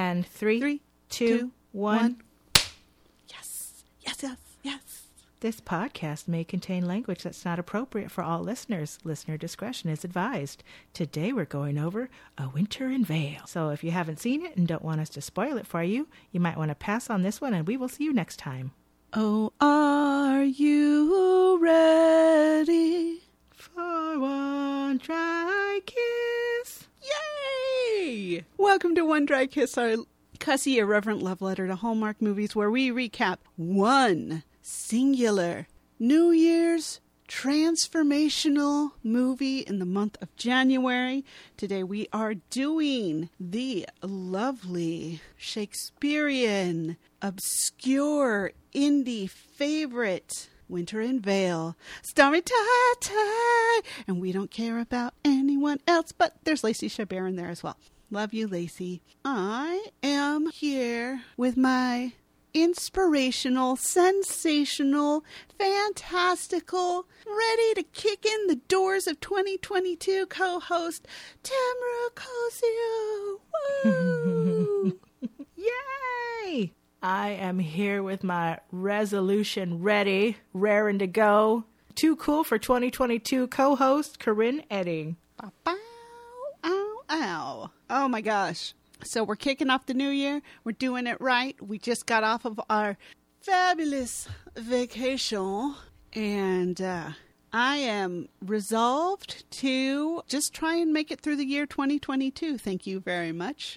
And three, two, one. Yes, yes, yes, yes. This podcast may contain language that's not appropriate for all listeners. Listener discretion is advised. Today we're going over A Winter in Vale. So if you haven't seen it and don't want us to spoil it for you, you might want to pass on this one and we will see you next time. Oh, are you ready For one dry kiss? Yay! Welcome to One Dry Kiss, our cussy, irreverent love letter to Hallmark movies where we recap one singular New Year's transformational movie in the month of January. Today we are doing the lovely Shakespearean, obscure, indie favorite Winter in Vale, starring Ty, and we don't care about anyone else, but there's Lacey Chabert in there as well. Love you, Lacey. I am here with my inspirational, sensational, fantastical, ready to kick in the doors of 2022 co-host, Tamara Cosio. Woo! Yay! I am here with my resolution ready, raring to go. Too cool for 2022 co-host, Corinne Edding. Bow, ow, ow. Oh my gosh. So we're kicking off the new year. We're doing it right. We just got off of our fabulous vacation. And I am resolved to just try and make it through the year 2022. Thank you very much.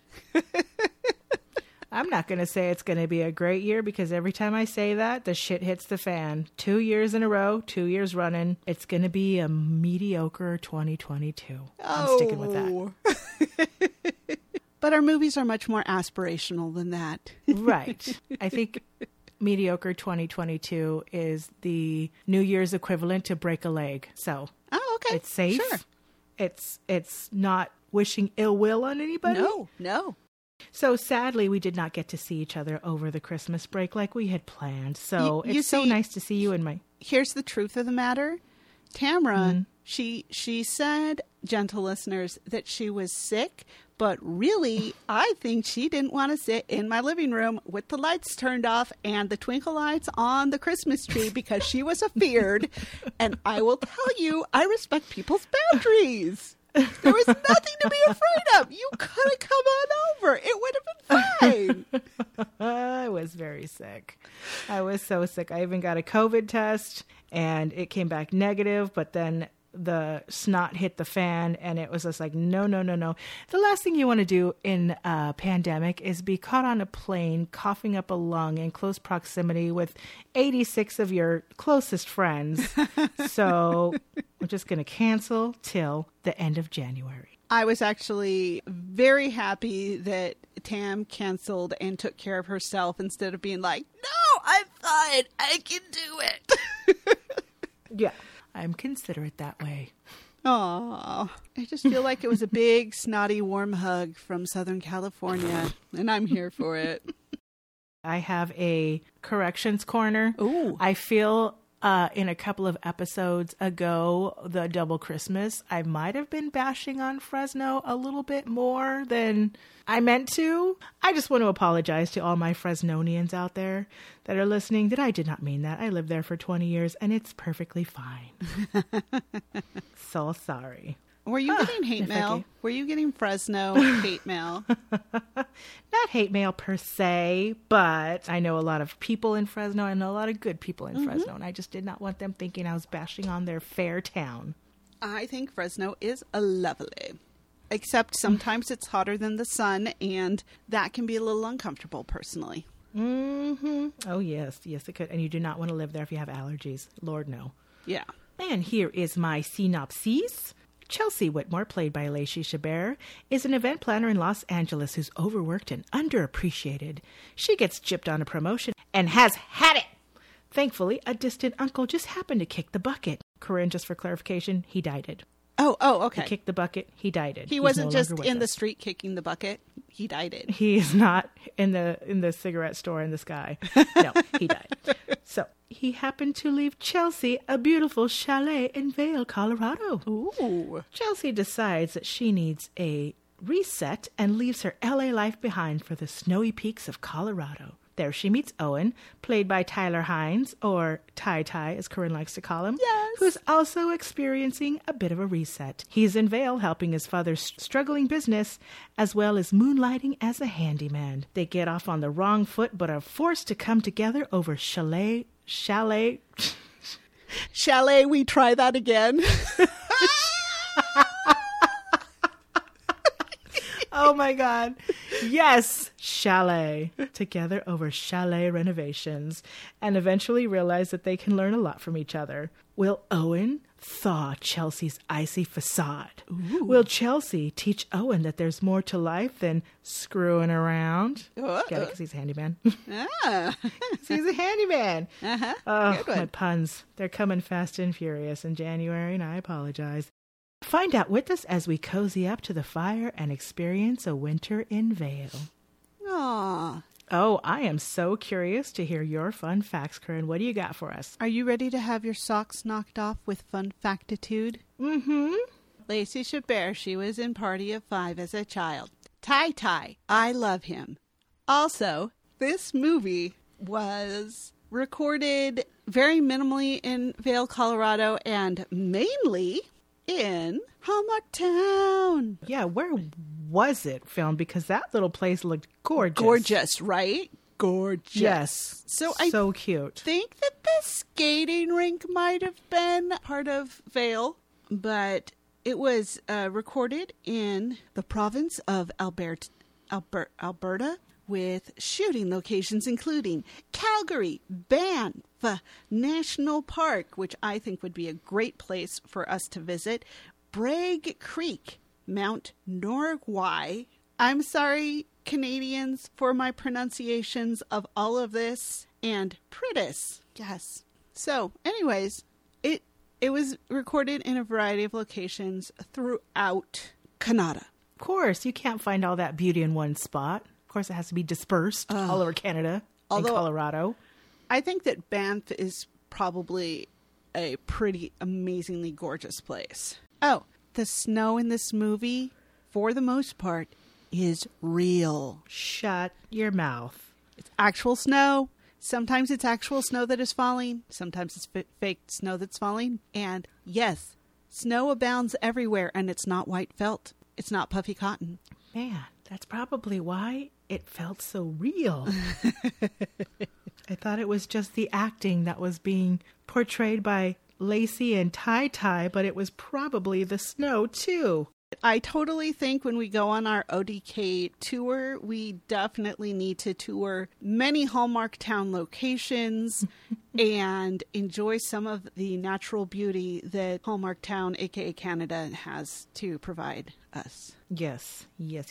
I'm not going to say it's going to be a great year because every time I say that, the shit hits the fan. 2 years in a row, 2 years running. It's going to be a mediocre 2022. I'm sticking with that. But our movies are much more aspirational than that. Right. I think mediocre 2022 is the New Year's equivalent to break a leg. So okay. It's safe. Sure. It's not wishing ill will on anybody. No. So sadly, we did not get to see each other over the Christmas break like we had planned. So it's so nice to see you in my... Here's the truth of the matter. Tamara, she said, gentle listeners, that she was sick, but really, I think she didn't want to sit in my living room with the lights turned off and the twinkle lights on the Christmas tree because she was afeared. And I will tell you, I respect people's boundaries. There was nothing to be afraid of. You could have come on over. It would have been fine. I was very sick. I was so sick. I even got a COVID test and it came back negative, but then the snot hit the fan and it was just like, no. The last thing you want to do in a pandemic is be caught on a plane coughing up a lung in close proximity with 86 of your closest friends. So we're just going to cancel till the end of January. I was actually very happy that Tam canceled and took care of herself instead of being like, no, I'm fine. I can do it. Yeah. I'm considerate that way. Aw, I just feel like it was a big, snotty, warm hug from Southern California, and I'm here for it. I have a corrections corner. Ooh. I feel in a couple of episodes ago, the double Christmas, I might have been bashing on Fresno a little bit more than I meant to. I just want to apologize to all my Fresnonians out there that are listening that I did not mean that. I lived there for 20 years and it's perfectly fine. So sorry. Were you getting hate mail? Were you getting Fresno hate mail? Not hate mail per se, but I know a lot of people in Fresno. I know a lot of good people in Fresno, and I just did not want them thinking I was bashing on their fair town. I think Fresno is lovely. Except sometimes it's hotter than the sun, and that can be a little uncomfortable, personally. Mm-hmm. Oh, yes. Yes, it could. And you do not want to live there if you have allergies. Lord, no. Yeah. And here is my synopsis. Chelsea Whitmore, played by Lacey Chabert, is an event planner in Los Angeles who's overworked and underappreciated. She gets gypped on a promotion and has had it. Thankfully, a distant uncle just happened to kick the bucket. Corinne, just for clarification, he died it. Oh, okay. He kicked the bucket. He died it. He wasn't just in the street kicking the bucket. He died it. He is not in the cigarette store in the sky. No, he died. So he happened to leave Chelsea a beautiful chalet in Vail, Colorado. Ooh. Chelsea decides that she needs a reset and leaves her LA life behind for the snowy peaks of Colorado. There she meets Owen, played by Tyler Hines, or Ty Ty as Corinne likes to call him, Yes. who's also experiencing a bit of a reset. He's in Vail helping his father's struggling business, as well as moonlighting as a handyman. They get off on the wrong foot, but are forced to come together over chalet. Chalet, we try that again. Oh my God. Yes, chalet. Together over chalet renovations, and eventually realize that they can learn a lot from each other. Will Owen thaw Chelsea's icy facade? Ooh. Will Chelsea teach Owen that there's more to life than screwing around? Uh-oh. Get it? Because he's a handyman. Ah. He's a handyman. Uh-huh. Oh, Good one. my puns. They're coming fast and furious in January, and I apologize. Find out with us as we cozy up to the fire and experience a winter in Vail. Aw. Oh, I am so curious to hear your fun facts, Corinne. What do you got for us? Are you ready to have your socks knocked off with fun factitude? Mm-hmm. Lacey Chabert, she was in Party of Five as a child. Ty Ty, I love him. Also, this movie was recorded very minimally in Vail, Colorado, and mainly in Hallmark Town. Yeah, where was it filmed? Because that little place looked gorgeous. Gorgeous, right? Gorgeous. Yes. So I so cute. think that the skating rink might have been part of Vail, but it was recorded in the province of Alberta, with shooting locations including Calgary, Banff National Park, which I think would be a great place for us to visit, Bragg Creek, Mount Norway. I'm sorry, Canadians, for my pronunciations of all of this, and Pritis. Yes. So, anyways, it was recorded in a variety of locations throughout Canada. Of course, you can't find all that beauty in one spot. Of course, it has to be dispersed all over Canada and Colorado. I think that Banff is probably a pretty amazingly gorgeous place. Oh, the snow in this movie, for the most part, is real. Shut your mouth. It's actual snow. Sometimes it's actual snow that is falling. Sometimes it's fake snow that's falling. And yes, snow abounds everywhere, and it's not white felt. It's not puffy cotton. Man, that's probably why it felt so real. I thought it was just the acting that was being portrayed by Lacey and Ty Ty, but it was probably the snow, too. I totally think when we go on our ODK tour, we definitely need to tour many Hallmark Town locations and enjoy some of the natural beauty that Hallmark Town, aka Canada, has to provide us. Yes.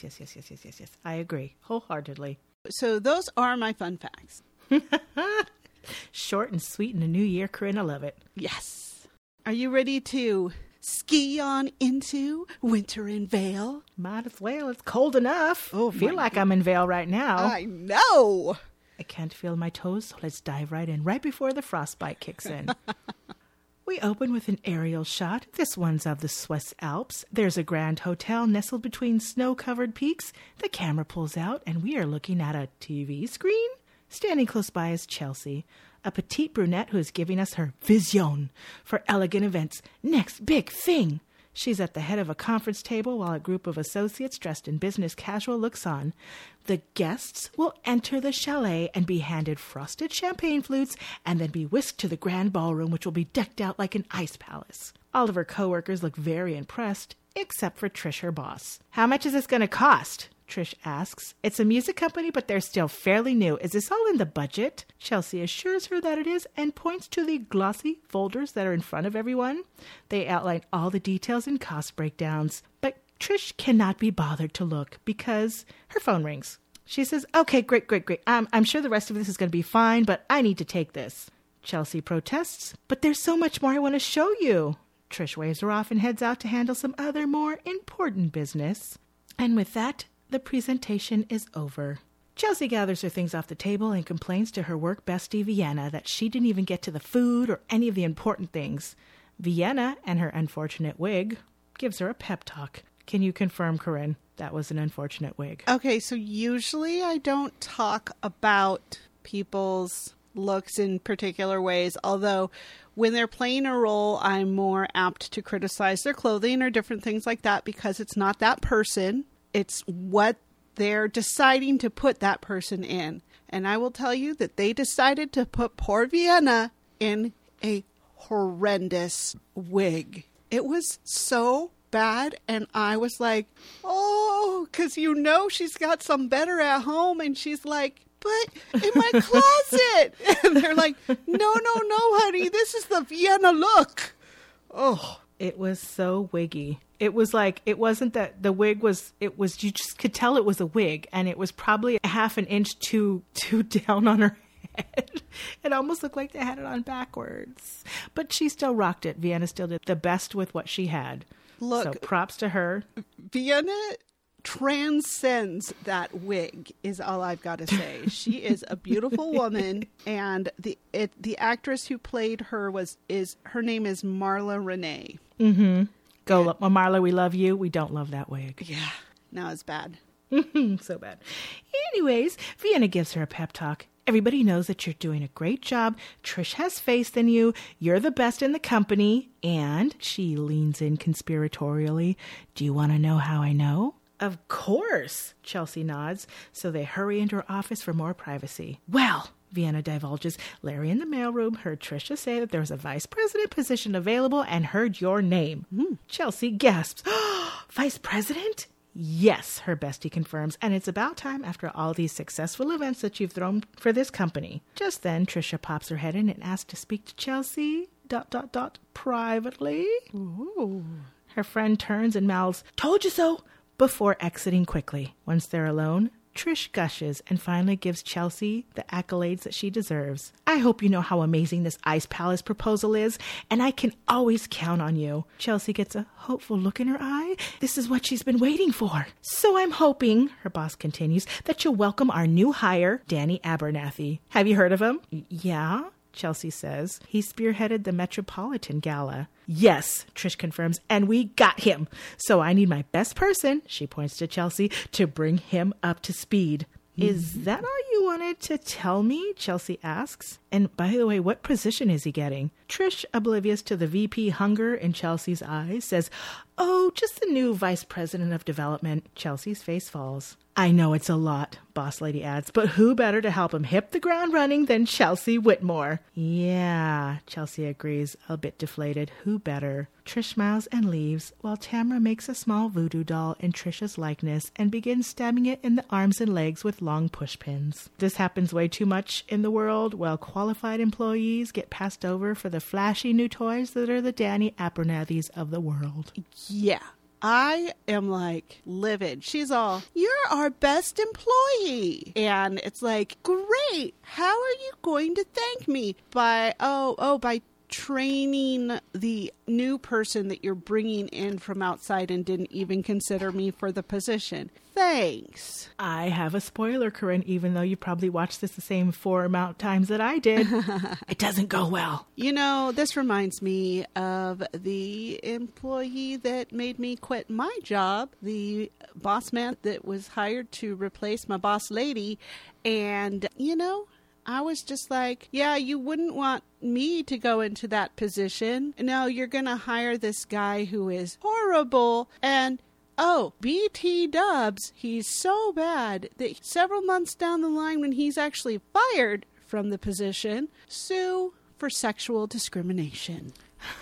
I agree wholeheartedly. So those are my fun facts. Short and sweet in the new year, Corinne. I love it. Yes. Are you ready to ski on into winter in Vail? Might as well. It's cold enough. Oh, I feel my like I'm in Vail right now. I know. I can't feel my toes, so let's dive right in, right before the frostbite kicks in. We open with an aerial shot. This one's of the Swiss Alps. There's a grand hotel nestled between snow-covered peaks. The camera pulls out, and we are looking at a TV screen. Standing close by is Chelsea, a petite brunette who is giving us her vision for elegant events. Next big thing. She's at the head of a conference table while a group of associates dressed in business casual looks on. The guests will enter the chalet and be handed frosted champagne flutes and then be whisked to the grand ballroom, which will be decked out like an ice palace. All of her coworkers look very impressed, except for Trish, her boss. "How much is this going to cost?" Trish asks. "It's a music company, but they're still fairly new. Is this all in the budget?" Chelsea assures her that it is and points to the glossy folders that are in front of everyone. They outline all the details and cost breakdowns, but Trish cannot be bothered to look because her phone rings. She says, "Okay, great. I'm sure the rest of this is going to be fine, but I need to take this." Chelsea protests, "But there's so much more I want to show you." Trish waves her off and heads out to handle some other more important business. And with that, the presentation is over. Chelsea gathers her things off the table and complains to her work bestie Vienna that she didn't even get to the food or any of the important things. Vienna and her unfortunate wig gives her a pep talk. Can you confirm, Corinne? That was an unfortunate wig. Okay, so usually I don't talk about people's looks in particular ways, although when they're playing a role, I'm more apt to criticize their clothing or different things like that because it's not that person. It's what they're deciding to put that person in. And I will tell you that they decided to put poor Vienna in a horrendous wig. It was so bad, and I was like, oh, because she's got some better at home, and she's like, but in my closet. And they're like, no, honey, this is the Vienna look. Oh. It was so wiggy. It was like, it wasn't that the wig was, you just could tell it was a wig, and it was probably a half an inch too down on her head. It almost looked like they had it on backwards. But she still rocked it. Vienna still did the best with what she had. Look, so props to her. Vienna transcends that wig, is all I've got to say. She is a beautiful woman, and the actress who played her her name is Marla Renee. Mm-hmm. Go, Marla, we love you. We don't love that wig. Yeah, no, it's bad. So bad. Anyways, Vienna gives her a pep talk. Everybody knows that you're doing a great job. Trish has faith in you. You're the best in the company. And she leans in conspiratorially. Do you want to know how I know? Of course, Chelsea nods. So they hurry into her office for more privacy. Well, Vienna divulges, Larry in the mailroom heard Trisha say that there was a vice president position available and heard your name. Chelsea gasps. Vice president? Yes, her bestie confirms, and it's about time after all these successful events that you've thrown for this company. Just then, Trisha pops her head in and asks to speak to Chelsea, ... privately. Ooh. Her friend turns and mouths, told you so, before exiting quickly. Once they're alone, Trish gushes and finally gives Chelsea the accolades that she deserves. I hope you know how amazing this Ice Palace proposal is, and I can always count on you. Chelsea gets a hopeful look in her eye. This is what she's been waiting for. So I'm hoping, her boss continues, that you'll welcome our new hire, Danny Abernathy. Have you heard of him? Yeah, Chelsea says. He spearheaded the Metropolitan Gala. Yes, Trish confirms, and we got him. So I need my best person, she points to Chelsea, to bring him up to speed. Is that all you wanted to tell me? Chelsea asks. And by the way, what position is he getting? Trish, oblivious to the VP hunger in Chelsea's eyes, says, oh, just the new vice president of development. Chelsea's face falls. I know it's a lot, boss lady adds, but who better to help him hit the ground running than Chelsea Whitmore? Yeah, Chelsea agrees, a bit deflated. Who better? Trish smiles and leaves, while Tamra makes a small voodoo doll in Trish's likeness and begins stabbing it in the arms and legs with long pushpins. This happens way too much in the world, while qualified employees get passed over for the flashy new toys that are the Danny Abernathys of the world. Yeah. I am like livid. She's all, you're our best employee. And it's like, great. How are you going to thank me? By training the new person that you're bringing in from outside and didn't even consider me for the position. Thanks. I have a spoiler, Corinne, even though you probably watched this the same 4 amount times that I did. It doesn't go well. You know, this reminds me of the employee that made me quit my job, the boss man that was hired to replace my boss lady. And, you know, I was just like, yeah, you wouldn't want me to go into that position. No, you're going to hire this guy who is horrible. And, oh, BT Dubs, he's so bad that several months down the line when he's actually fired from the position, sue for sexual discrimination.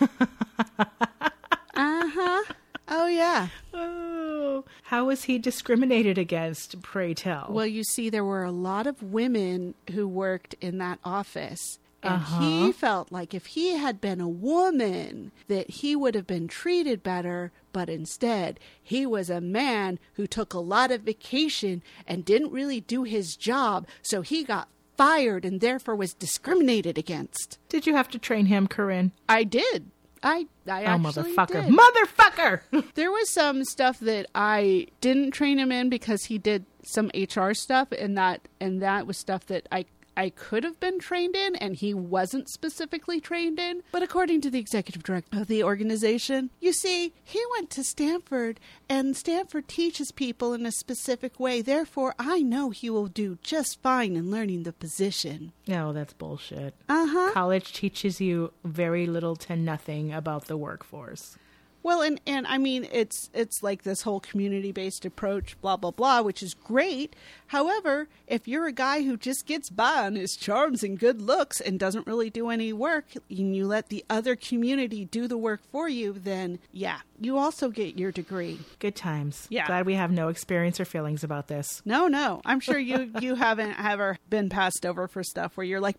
Oh, yeah. Oh, how was he discriminated against, pray tell? Well, you see, there were a lot of women who worked in that office. And he felt like if he had been a woman, that he would have been treated better. But instead, he was a man who took a lot of vacation and didn't really do his job. So he got fired and therefore was discriminated against. Did you have to train him, Corinne? I did. I actually motherfucker. did. Motherfucker! There was some stuff that I didn't train him in because he did some HR stuff, and that was stuff that I I could have been trained in and he wasn't specifically trained in. But according to the executive director of the organization, you see, he went to Stanford and Stanford teaches people in a specific way. Therefore, I know he will do just fine in learning the position. No, that's bullshit. Uh-huh. College teaches you very little to nothing about the workforce. Well, and I mean, it's like this whole community-based approach, blah, blah, blah, which is great. However, if you're a guy who just gets by on his charms and good looks and doesn't really do any work, and you let the other community do the work for you, then, yeah, you also get your degree. Good times. Yeah. Glad we have no experience or feelings about this. No. I'm sure you haven't ever been passed over for stuff where you're like,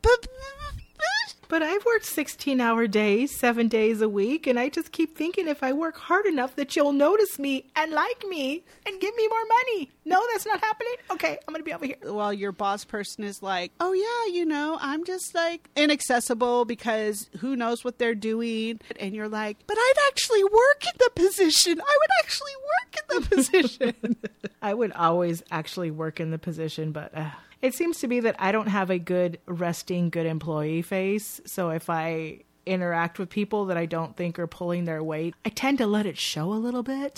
But I've worked 16-hour days, 7 days a week, and I just keep thinking if I work hard enough that you'll notice me and like me and give me more money. No, that's not happening? Okay, I'm going to be over here. Well, your boss person is like, oh, yeah, I'm just like inaccessible because who knows what they're doing. And you're like, but I'd actually work in the position. I would actually work in the position. I would always actually work in the position, but it seems to be that I don't have a good resting, good employee face. So if I interact with people that I don't think are pulling their weight, I tend to let it show a little bit.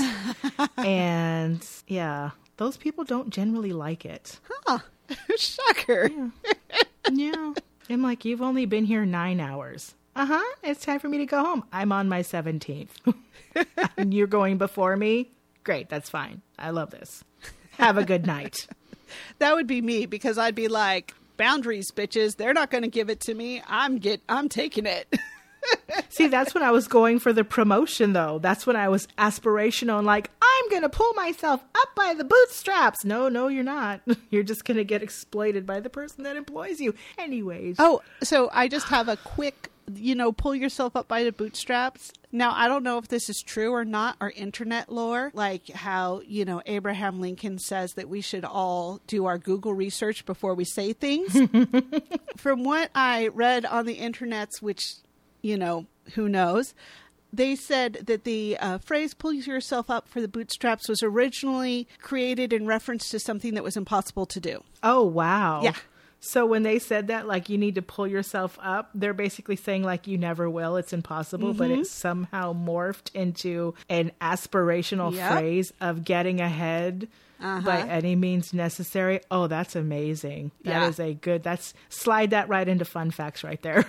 And yeah, those people don't generally like it. Huh. Shocker. Yeah. I'm like, you've only been here 9 hours. It's time for me to go home. I'm on my 17th. And you're going before me? Great, that's fine. I love this. Have a good night. That would be me because I'd be like, boundaries, bitches. They're not going to give it to me. I'm taking it. See, that's when I was going for the promotion, though. That's when I was aspirational and like, I'm going to pull myself up by the bootstraps. No, you're not. You're just going to get exploited by the person that employs you. Anyways. Oh, so I just have a quick, pull yourself up by the bootstraps. Now, I don't know if this is true or not, or internet lore, like how, Abraham Lincoln says that we should all do our Google research before we say things. From what I read on the internets, which, who knows, they said that the phrase pull yourself up for the bootstraps was originally created in reference to something that was impossible to do. Oh, wow. Yeah. So when they said that, like, you need to pull yourself up, they're basically saying, like, you never will. It's impossible. But it's somehow morphed into an aspirational phrase of getting ahead by any means necessary. Oh, that's amazing. That is a good, slide that right into fun facts right there.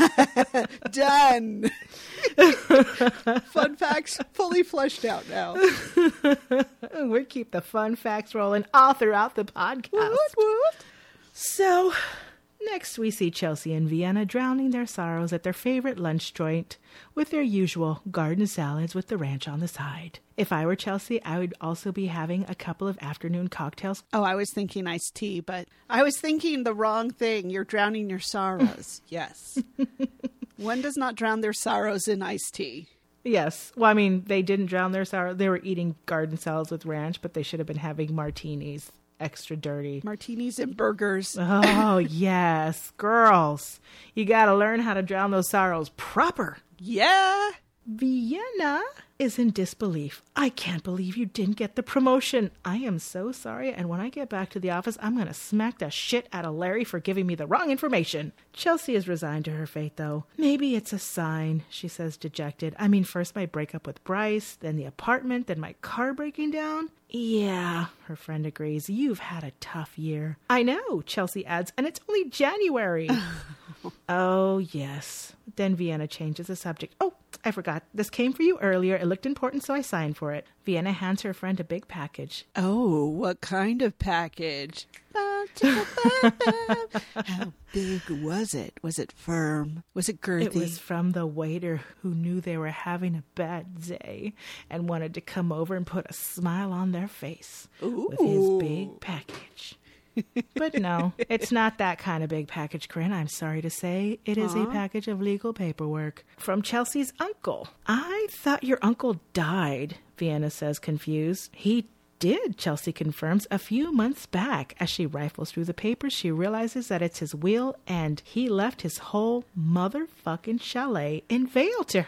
Done. Fun facts fully fleshed out now. We keep the fun facts rolling all throughout the podcast. So, next we see Chelsea and Vienna drowning their sorrows at their favorite lunch joint with their usual garden salads with the ranch on the side. If I were Chelsea, I would also be having a couple of afternoon cocktails. Oh, I was thinking iced tea, but I was thinking the wrong thing. You're drowning your sorrows. Yes. One does not drown their sorrows in iced tea. Yes. Well, I mean, they didn't drown their sorrow. They were eating garden salads with ranch, but they should have been having martinis. Extra dirty. Martinis and burgers. Oh, yes. Girls, you got to learn how to drown those sorrows proper. Yeah. Vienna is in disbelief. I can't believe you didn't get the promotion. I am so sorry. And when I get back to the office, I'm going to smack the shit out of Larry for giving me the wrong information. Chelsea is resigned to her fate, though. Maybe it's a sign, she says dejected. I mean, first my breakup with Bryce, then the apartment, then my car breaking down. Yeah, her friend agrees. You've had a tough year. I know, Chelsea adds, and it's only January. Oh, yes. Then Vienna changes the subject. Oh, I forgot. This came for you earlier. It looked important, so I signed for it. Vienna hands her friend a big package. Oh, what kind of package? How big was it? Was it firm? Was it girthy? It was from the waiter who knew they were having a bad day and wanted to come over and put a smile on their face with his big package. But no, it's not that kind of big package, Corinne. I'm sorry to say. It is a package of legal paperwork from Chelsea's uncle. I thought your uncle died, Vienna says, confused. He did, Chelsea confirms, a few months back. As she rifles through the papers, she realizes that it's his will and he left his whole motherfucking chalet in Vail to her.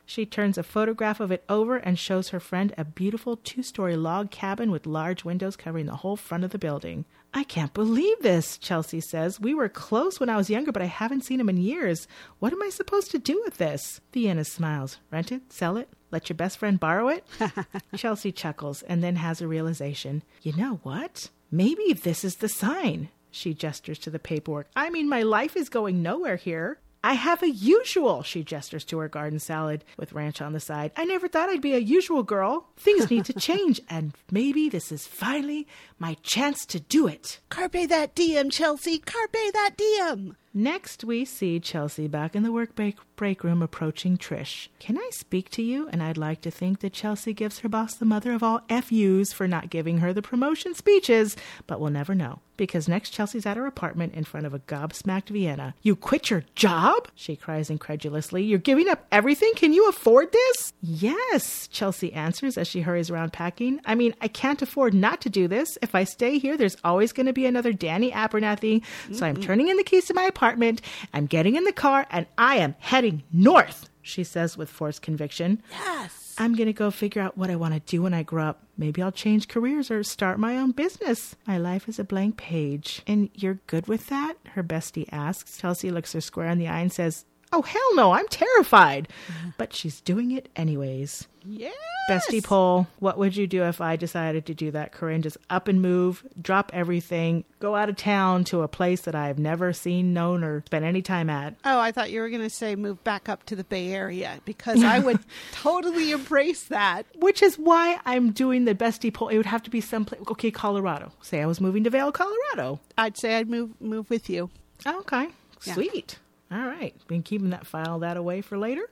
She turns a photograph of it over and shows her friend a beautiful 2-story log cabin with large windows covering the whole front of the building. I can't believe this, Chelsea says. We were close when I was younger, but I haven't seen him in years. What am I supposed to do with this? Vienna smiles. Rent it? Sell it? Let your best friend borrow it? Chelsea chuckles and then has a realization. You know what? Maybe this is the sign. She gestures to the paperwork. I mean, my life is going nowhere here. I have a usual, she gestures to her garden salad with ranch on the side. I never thought I'd be a usual girl. Things need to change, and maybe this is finally my chance to do it. Carpe that diem, Chelsea. Carpe that diem. Next, we see Chelsea back in the work break room approaching Trish. Can I speak to you? And I'd like to think that Chelsea gives her boss the mother of all FUs for not giving her the promotion speeches, but we'll never know. Because next Chelsea's at her apartment in front of a gobsmacked Vienna. You quit your job? She cries incredulously. You're giving up everything? Can you afford this? Yes, Chelsea answers as she hurries around packing. I mean, I can't afford not to do this. If I stay here, there's always going to be another Danny Abernathy. So I'm turning in the keys to my apartment. I'm getting in the car and I am heading north, she says with forced conviction. Yes. I'm going to go figure out what I want to do when I grow up. Maybe I'll change careers or start my own business. My life is a blank page. And you're good with that? Her bestie asks. Chelsea looks her square in the eye and says, oh, hell no, I'm terrified. But she's doing it anyways. Yes. Bestie poll, what would you do if I decided to do that, Corinne? Just up and move, drop everything, go out of town to a place that I've never seen, known, or spent any time at. Oh, I thought you were going to say move back up to the Bay Area, because I would totally embrace that. Which is why I'm doing the bestie poll. It would have to be someplace. Okay, Colorado. Say I was moving to Vail, Colorado. I'd say I'd move with you. Oh, okay. Yeah. Sweet. All right. Been keeping that away for later.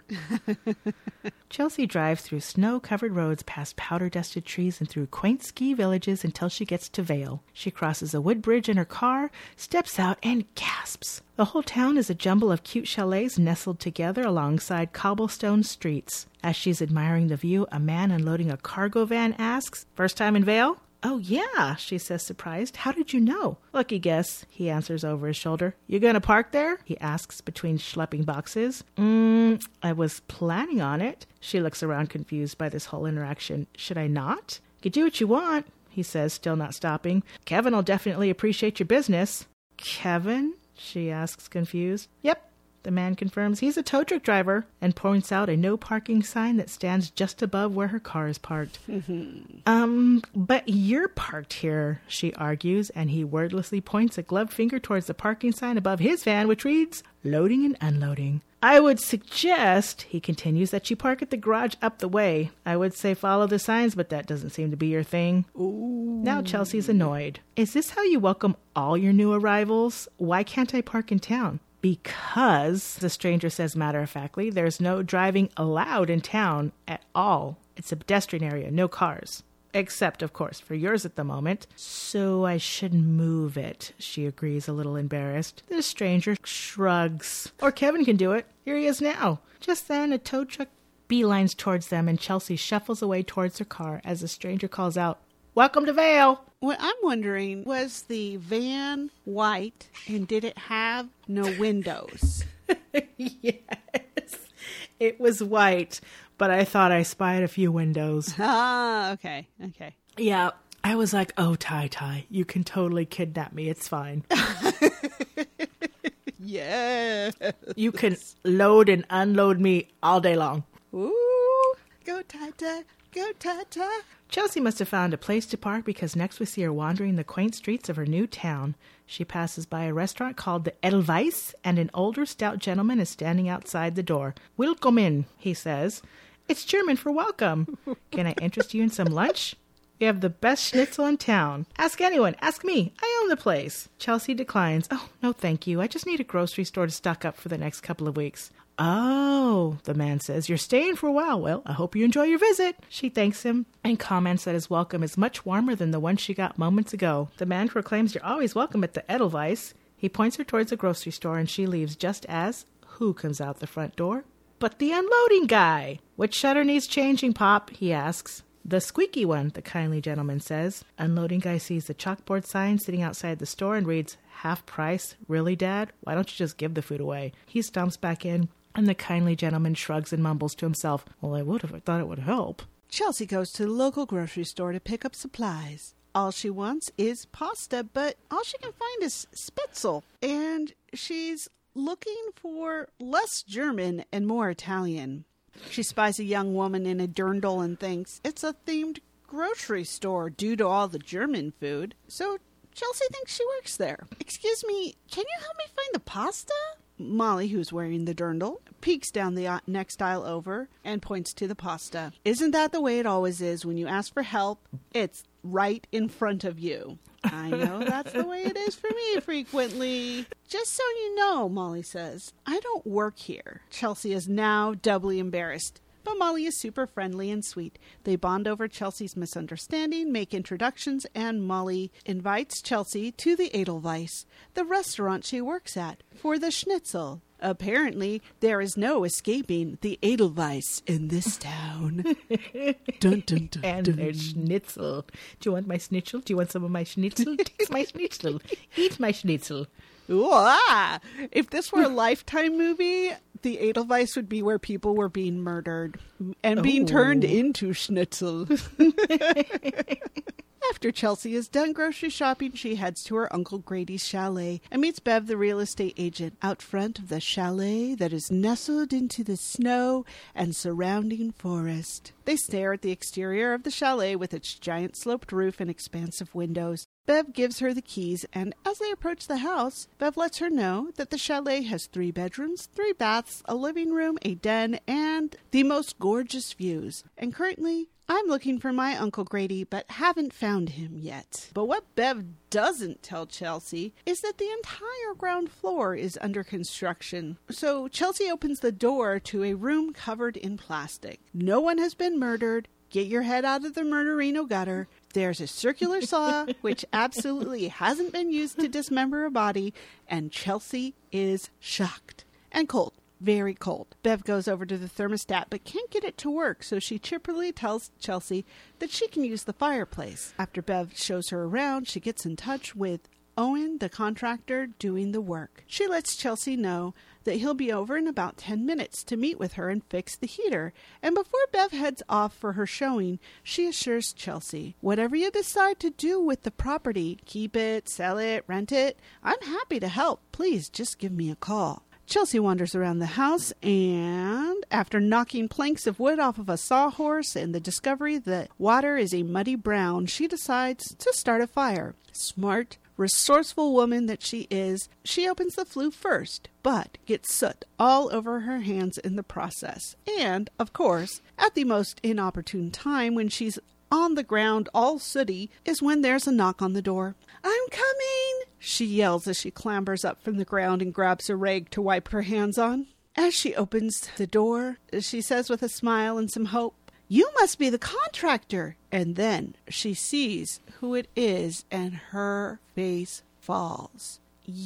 Chelsea drives through snow-covered roads past powder-dusted trees and through quaint ski villages until she gets to Vail. She crosses a wood bridge in her car, steps out, and gasps. The whole town is a jumble of cute chalets nestled together alongside cobblestone streets. As she's admiring the view, a man unloading a cargo van asks, "First time in Vail?" "Oh, yeah," she says, surprised. "How did you know?" "Lucky guess," he answers over his shoulder. "You gonna park there?" he asks between schlepping boxes. I was planning on it." She looks around confused by this whole interaction. "Should I not?" "You do what you want," he says, still not stopping. "Kevin will definitely appreciate your business." "Kevin?" she asks, confused. "Yep." The man confirms he's a tow truck driver and points out a no parking sign that stands just above where her car is parked. But you're parked here, she argues, and he wordlessly points a gloved finger towards the parking sign above his van, which reads, "Loading and unloading." "I would suggest," he continues, "that you park at the garage up the way. I would say follow the signs, but that doesn't seem to be your thing." Ooh. Now Chelsea's annoyed. "Is this how you welcome all your new arrivals? Why can't I park in town?" "Because," the stranger says matter-of-factly, "there's no driving allowed in town at all. It's a pedestrian area, no cars. Except, of course, for yours at the moment. So I should move it," she agrees, a little embarrassed. The stranger shrugs. "Or Kevin can do it. Here he is now." Just then, a tow truck beelines towards them, and Chelsea shuffles away towards her car as the stranger calls out, "Welcome to Vail." What I'm wondering, was the van white and did it have no windows? Yes, it was white, but I thought I spied a few windows. Ah, okay. Yeah, I was like, oh, Tai, you can totally kidnap me. It's fine. Yeah. You can load and unload me all day long. Ooh, go Tai. Go Ta-ta. Chelsea must have found a place to park because next we see her wandering the quaint streets of her new town. She passes by a restaurant called the Edelweiss, and an older, stout gentleman is standing outside the door. "Willkommen," he says. It's German for welcome. "Can I interest you in some lunch? We have the best schnitzel in town. Ask anyone. Ask me. I own the place." Chelsea declines. "Oh, no thank you. I just need a grocery store to stock up for the next couple of weeks." "Oh," the man says, "you're staying for a while. Well, I hope you enjoy your visit." She thanks him and comments that his welcome is much warmer than the one she got moments ago. The man proclaims you're always welcome at the Edelweiss. He points her towards a grocery store and she leaves just as who comes out the front door? But the unloading guy. "Which shutter needs changing, Pop?" he asks. "The squeaky one," the kindly gentleman says. Unloading guy sees the chalkboard sign sitting outside the store and reads, "Half price? Really, Dad? Why don't you just give the food away?" He stomps back in. And the kindly gentleman shrugs and mumbles to himself, well, I would if I thought it would help. Chelsea goes to the local grocery store to pick up supplies. All she wants is pasta, but all she can find is Spitzel. And she's looking for less German and more Italian. She spies a young woman in a dirndl and thinks it's a themed grocery store due to all the German food. So Chelsea thinks she works there. Excuse me, can you help me find the pasta? Molly, who's wearing the dirndl, peeks down the next aisle over and points to the pasta. Isn't that the way it always is? When you ask for help, it's right in front of you. I know that's the way it is for me frequently. Just so you know, Molly says, I don't work here. Chelsea is now doubly embarrassed. But Molly is super friendly and sweet. They bond over Chelsea's misunderstanding, make introductions, and Molly invites Chelsea to the Edelweiss, the restaurant she works at, for the schnitzel. Apparently, there is no escaping the Edelweiss in this town. Dun, dun, dun, And dun. there's schnitzel. Do you want my schnitzel? Do you want some of my schnitzel? Taste my schnitzel. Eat my schnitzel. Ooh, ah! If this were a Lifetime movie, the Edelweiss would be where people were being murdered and being turned into schnitzel. After Chelsea is done grocery shopping, she heads to her Uncle Grady's chalet and meets Bev, the real estate agent, out front of the chalet that is nestled into the snow and surrounding forest. They stare at the exterior of the chalet with its giant sloped roof and expansive windows. Bev gives her the keys, and as they approach the house, Bev lets her know that the chalet has 3 bedrooms, 3 baths, a living room, a den, and the most gorgeous views. And currently, I'm looking for my Uncle Grady, but haven't found him yet. But what Bev doesn't tell Chelsea is that the entire ground floor is under construction. So Chelsea opens the door to a room covered in plastic. No one has been murdered. Get your head out of the murderino gutter. There's a circular saw, which absolutely hasn't been used to dismember a body, and Chelsea is shocked. And cold. Very cold. Bev goes over to the thermostat but can't get it to work, so she chipperly tells Chelsea that she can use the fireplace. After Bev shows her around, she gets in touch with Owen, the contractor, doing the work. She lets Chelsea know that he'll be over in about 10 minutes to meet with her and fix the heater. And before Bev heads off for her showing, she assures Chelsea, whatever you decide to do with the property, keep it, sell it, rent it, I'm happy to help. Please just give me a call. Chelsea wanders around the house, and after knocking planks of wood off of a sawhorse and the discovery that water is a muddy brown, she decides to start a fire. Smart, resourceful woman that she is, she opens the flue first, but gets soot all over her hands in the process. And, of course, at the most inopportune time when she's on the ground all sooty is when there's a knock on the door. I'm coming, she yells as she clambers up from the ground and grabs a rag to wipe her hands on. As she opens the door, she says with a smile and some hope, you must be the contractor. And then she sees who it is and her face falls.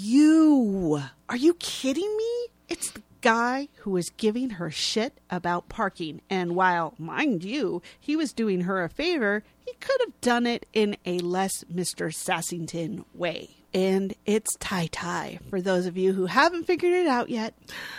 You! Are you kidding me? It's the guy who was giving her shit about parking. And while, mind you, he was doing her a favor, he could have done it in a less Mr. Sassington way. And it's Ty-Ty, for those of you who haven't figured it out yet.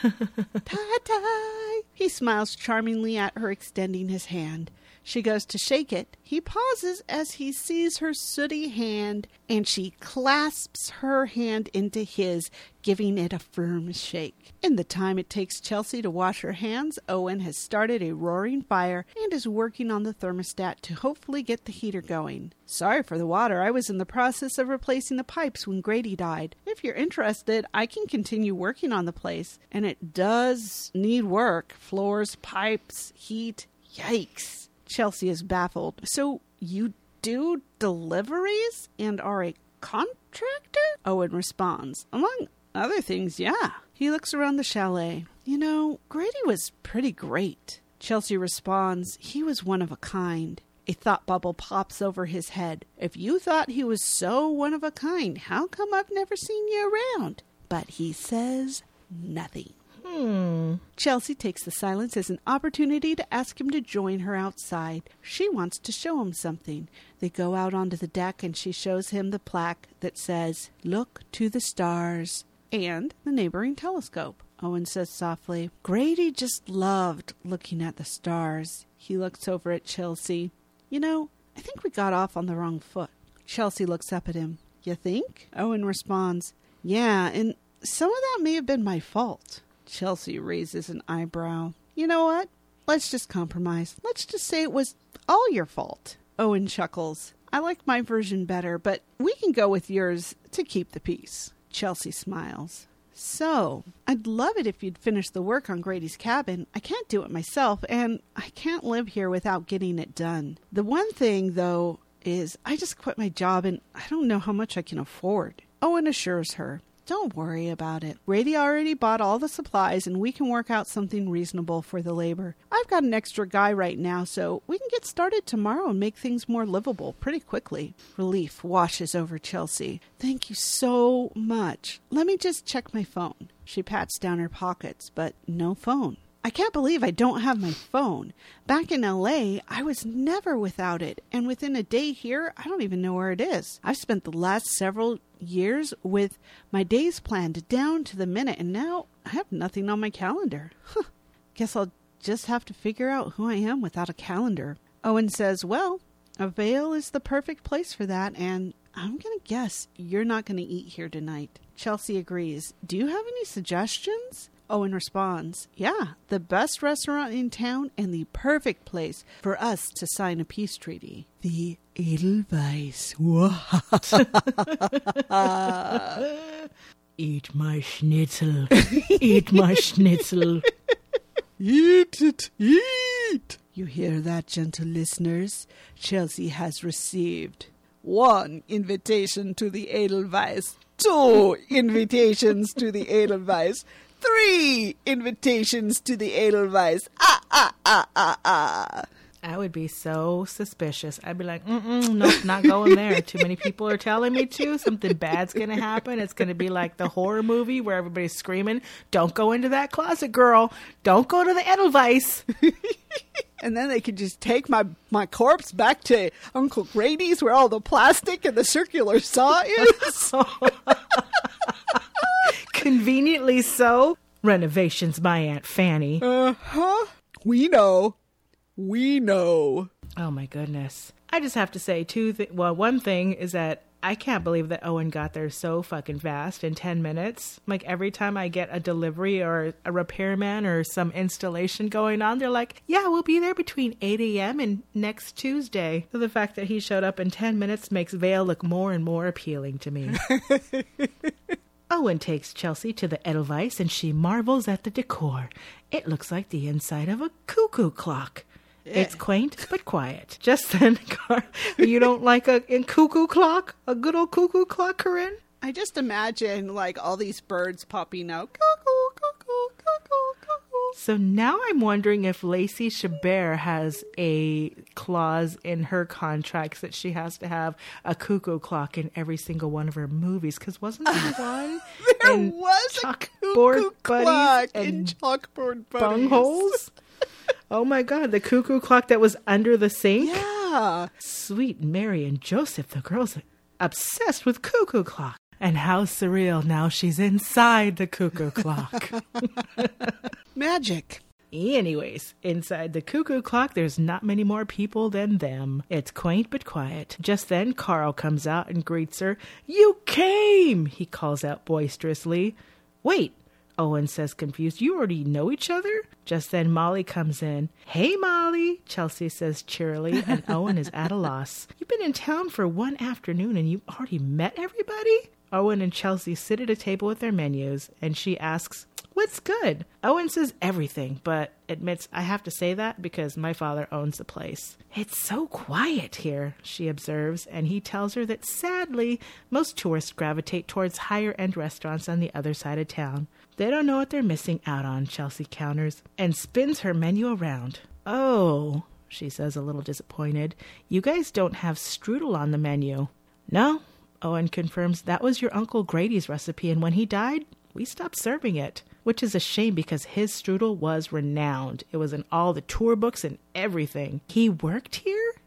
Ty-Ty! He smiles charmingly at her, extending his hand. She goes to shake it. He pauses as he sees her sooty hand, and she clasps her hand into his, giving it a firm shake. In the time it takes Chelsea to wash her hands, Owen has started a roaring fire and is working on the thermostat to hopefully get the heater going. Sorry for the water. I was in the process of replacing the pipes when Grady died. If you're interested, I can continue working on the place. And it does need work. Floors, pipes, heat. Yikes. Chelsea is baffled. So you do deliveries and are a contractor? Owen responds. Among other things, yeah. He looks around the chalet. You know, Grady was pretty great. Chelsea responds, he was one of a kind. A thought bubble pops over his head. If you thought he was so one of a kind, how come I've never seen you around? But he says nothing. Chelsea takes the silence as an opportunity to ask him to join her outside. She wants to show him something. They go out onto the deck and she shows him the plaque that says, "Look to the stars," and the neighboring telescope. Owen says softly. Grady just loved looking at the stars. He looks over at Chelsea. You know, I think we got off on the wrong foot. Chelsea looks up at him. You think? Owen responds, yeah, and some of that may have been my fault. Chelsea raises an eyebrow. You know what? Let's just compromise. Let's just say it was all your fault. Owen chuckles. I like my version better, but we can go with yours to keep the peace. Chelsea smiles. So, I'd love it if you'd finish the work on Grady's cabin. I can't do it myself, and I can't live here without getting it done. The one thing, though, is I just quit my job, and I don't know how much I can afford. Owen assures her. Don't worry about it. Grady already bought all the supplies, and we can work out something reasonable for the labor. I've got an extra guy right now, so we can get started tomorrow and make things more livable pretty quickly. Relief washes over Chelsea. Thank you so much. Let me just check my phone. She pats down her pockets, but no phone. I can't believe I don't have my phone. Back in LA, I was never without it, and within a day here, I don't even know where it is. I've spent the last several years with my days planned down to the minute, and now I have nothing on my calendar. Guess I'll just have to figure out who I am without a calendar. Owen says, well, a Vail is the perfect place for that, and I'm going to guess you're not going to eat here tonight. Chelsea agrees. Do you have any suggestions? Owen responds, yeah, the best restaurant in town and the perfect place for us to sign a peace treaty. The Edelweiss. Eat my schnitzel. Eat my schnitzel. Eat it, eat. You hear that, gentle listeners? Chelsea has received 1 invitation to the Edelweiss, 2 invitations to the Edelweiss, 3 invitations to the Edelweiss. I would be so suspicious. I'd be like, nope, not going there. Too many people are telling me to. Something bad's going to happen. It's going to be like the horror movie where everybody's screaming, don't go into that closet, girl. Don't go to the Edelweiss. And then they could just take my corpse back to Uncle Grady's where all the plastic and the circular saw is. Conveniently so. Renovations by Aunt Fanny. Uh-huh. We know. Oh my goodness. I just have to say one thing is that I can't believe that Owen got there so fucking fast in 10 minutes. Like every time I get a delivery or a repairman or some installation going on, they're like, yeah, we'll be there between 8 a.m. and next Tuesday. So the fact that he showed up in 10 minutes makes Vail look more and more appealing to me. Owen takes Chelsea to the Edelweiss and she marvels at the decor. It looks like the inside of a cuckoo clock. It's quaint but quiet. Just then, you don't like a cuckoo clock? A good old cuckoo clock, Corinne? I just imagine like all these birds popping out. Cuckoo, cuckoo, cuckoo, cuckoo. So now I'm wondering if Lacey Chabert has a clause in her contracts that she has to have a cuckoo clock in every single one of her movies. Because wasn't there one? There was a cuckoo clock in Chalkboard Buddies. Bungholes? Oh my God, the cuckoo clock that was under the sink? Yeah. Sweet Mary and Joseph, the girls are obsessed with cuckoo clock. And how surreal now she's inside the cuckoo clock. Magic. Anyways, inside the cuckoo clock, there's not many more people than them. It's quaint but quiet. Just then, Carl comes out and greets her. You came, he calls out boisterously. Wait, Owen says confused. You already know each other? Just then Molly comes in. Hey, Molly, Chelsea says cheerily, and Owen is at a loss. You've been in town for one afternoon and you already met everybody? Owen and Chelsea sit at a table with their menus, and she asks, what's good? Owen says everything, but admits, I have to say that because my father owns the place. It's so quiet here, she observes, and he tells her that sadly, most tourists gravitate towards higher-end restaurants on the other side of town. They don't know what they're missing out on, Chelsea counters, and spins her menu around. Oh, she says a little disappointed, you guys don't have strudel on the menu. No, Owen confirms that was your Uncle Grady's recipe, and when he died, we stopped serving it. Which is a shame because his strudel was renowned. It was in all the tour books and everything. He worked here?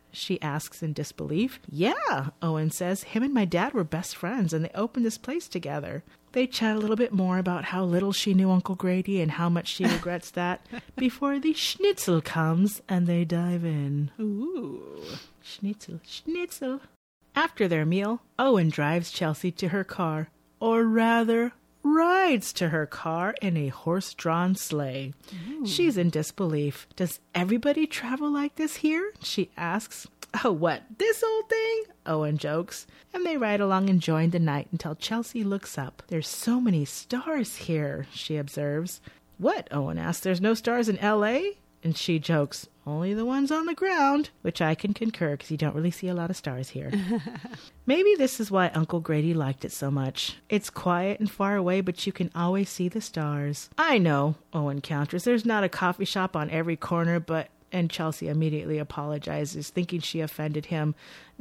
she asks in disbelief. Yeah, Owen says. Him and my dad were best friends, and they opened this place together. They chat a little bit more about how little she knew Uncle Grady and how much she regrets that before the schnitzel comes and they dive in. Ooh. Schnitzel, schnitzel. After their meal, Owen drives Chelsea to her car, or rather, rides to her car in a horse-drawn sleigh. Ooh. She's in disbelief. Does everybody travel like this here? She asks. Oh, what, this old thing? Owen jokes. And they ride along enjoying the night until Chelsea looks up. There's so many stars here, she observes. What? Owen asks. There's no stars in L.A.? And she jokes, only the ones on the ground, which I can concur because you don't really see a lot of stars here. Maybe this is why Uncle Grady liked it so much. It's quiet and far away, but you can always see the stars. I know, Owen counters. There's not a coffee shop on every corner, but... And Chelsea immediately apologizes, thinking she offended him.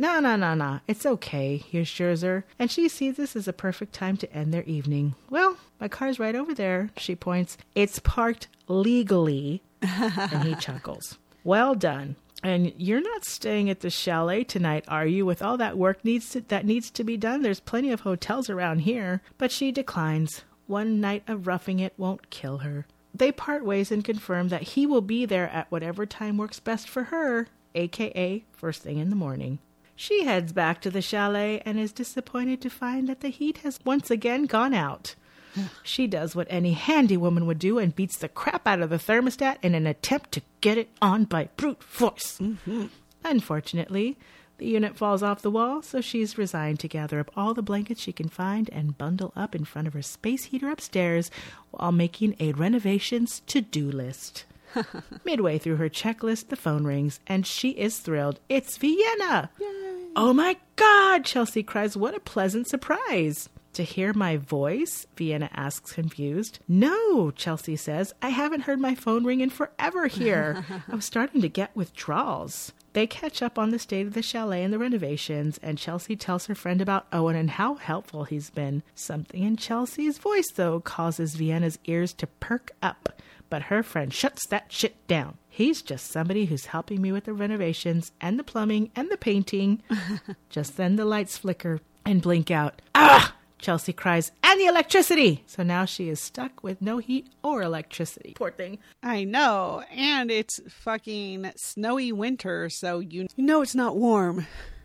No, it's okay, he assures her, and she sees this as a perfect time to end their evening. Well, my car's right over there, she points. It's parked legally, and he chuckles. Well done. And you're not staying at the chalet tonight, are you? With all that work that needs to be done, there's plenty of hotels around here. But she declines. One night of roughing it won't kill her. They part ways and confirm that he will be there at whatever time works best for her, a.k.a. first thing in the morning. She heads back to the chalet and is disappointed to find that the heat has once again gone out. She does what any handy woman would do and beats the crap out of the thermostat in an attempt to get it on by brute force. Mm-hmm. Unfortunately, the unit falls off the wall, so she's resigned to gather up all the blankets she can find and bundle up in front of her space heater upstairs while making a renovations to-do list. Midway through her checklist, the phone rings, and she is thrilled. It's Vienna! Yay. Oh my God, Chelsea cries. What a pleasant surprise. To hear my voice? Vienna asks, confused. No, Chelsea says. I haven't heard my phone ring in forever here. I was starting to get withdrawals. They catch up on the state of the chalet and the renovations, and Chelsea tells her friend about Owen and how helpful he's been. Something in Chelsea's voice, though, causes Vienna's ears to perk up, but her friend shuts that shit down. He's just somebody who's helping me with the renovations and the plumbing and the painting. Just then the lights flicker and blink out. Ah! Chelsea cries, and the electricity! So now she is stuck with no heat or electricity. Poor thing. I know, and it's fucking snowy winter, so you know it's not warm.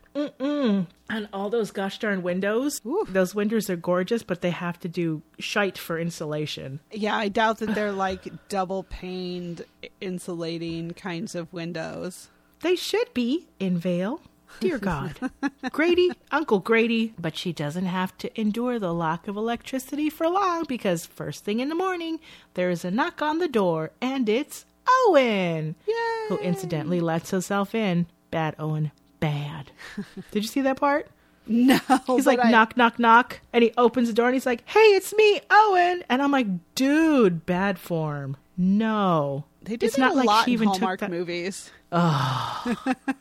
And all those gosh darn windows. Ooh. Those windows are gorgeous, but they have to do shite for insulation. Yeah, I doubt that they're like double-paned insulating kinds of windows. They should be in Vale. Dear God. Grady, Uncle Grady. But she doesn't have to endure the lack of electricity for long because first thing in the morning, there's a knock on the door and it's Owen. Yay! Who incidentally lets herself in. Bad Owen. Bad. Did you see that part? No. He's like, knock, knock, knock. And he opens the door and he's like, hey, it's me, Owen. And I'm like, dude, bad form. No. They did not like lot she even in Hallmark took that movies. Oh.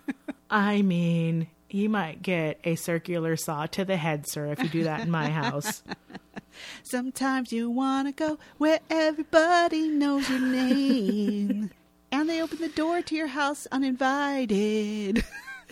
I mean, you might get a circular saw to the head, sir, if you do that in my house. Sometimes you want to go where everybody knows your name. And they open the door to your house uninvited.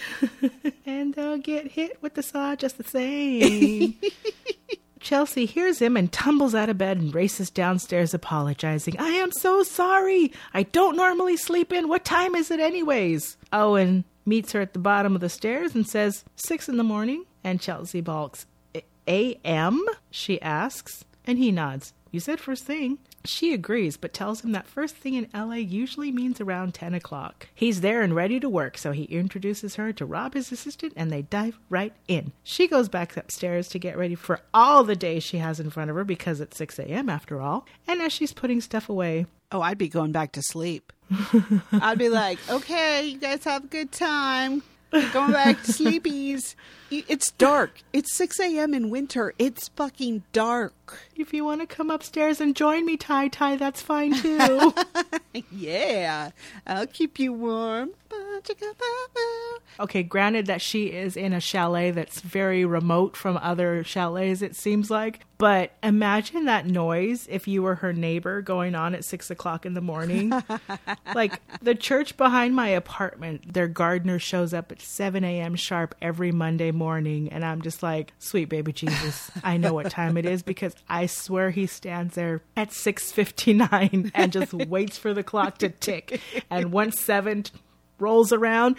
And they'll get hit with the saw just the same. Chelsea hears him and tumbles out of bed and races downstairs apologizing. I am so sorry. I don't normally sleep in. What time is it anyways? Owen meets her at the bottom of the stairs and says, 6 a.m. And Chelsea balks. A.M.? She asks. And he nods. You said first thing. She agrees, but tells him that first thing in L.A. usually means around 10 o'clock. He's there and ready to work, so he introduces her to Rob, his assistant, and they dive right in. She goes back upstairs to get ready for all the day she has in front of her, because it's 6 a.m. after all. And as she's putting stuff away... Oh, I'd be going back to sleep. I'd be like, okay, you guys have a good time. Going back to sleepies. It's dark. It's 6 a.m. in winter. It's fucking dark. If you want to come upstairs and join me, Ty, that's fine too. Yeah. I'll keep you warm. Okay, granted that she is in a chalet that's very remote from other chalets, it seems like. But imagine that noise if you were her neighbor going on at 6 o'clock in the morning. Like, the church behind my apartment, their gardener shows up at 7 a.m. sharp every Monday morning. And I'm just like, sweet baby Jesus, I know what time it is, because I swear he stands there at 6:59 and just waits for the clock to tick. And once 7 rolls around,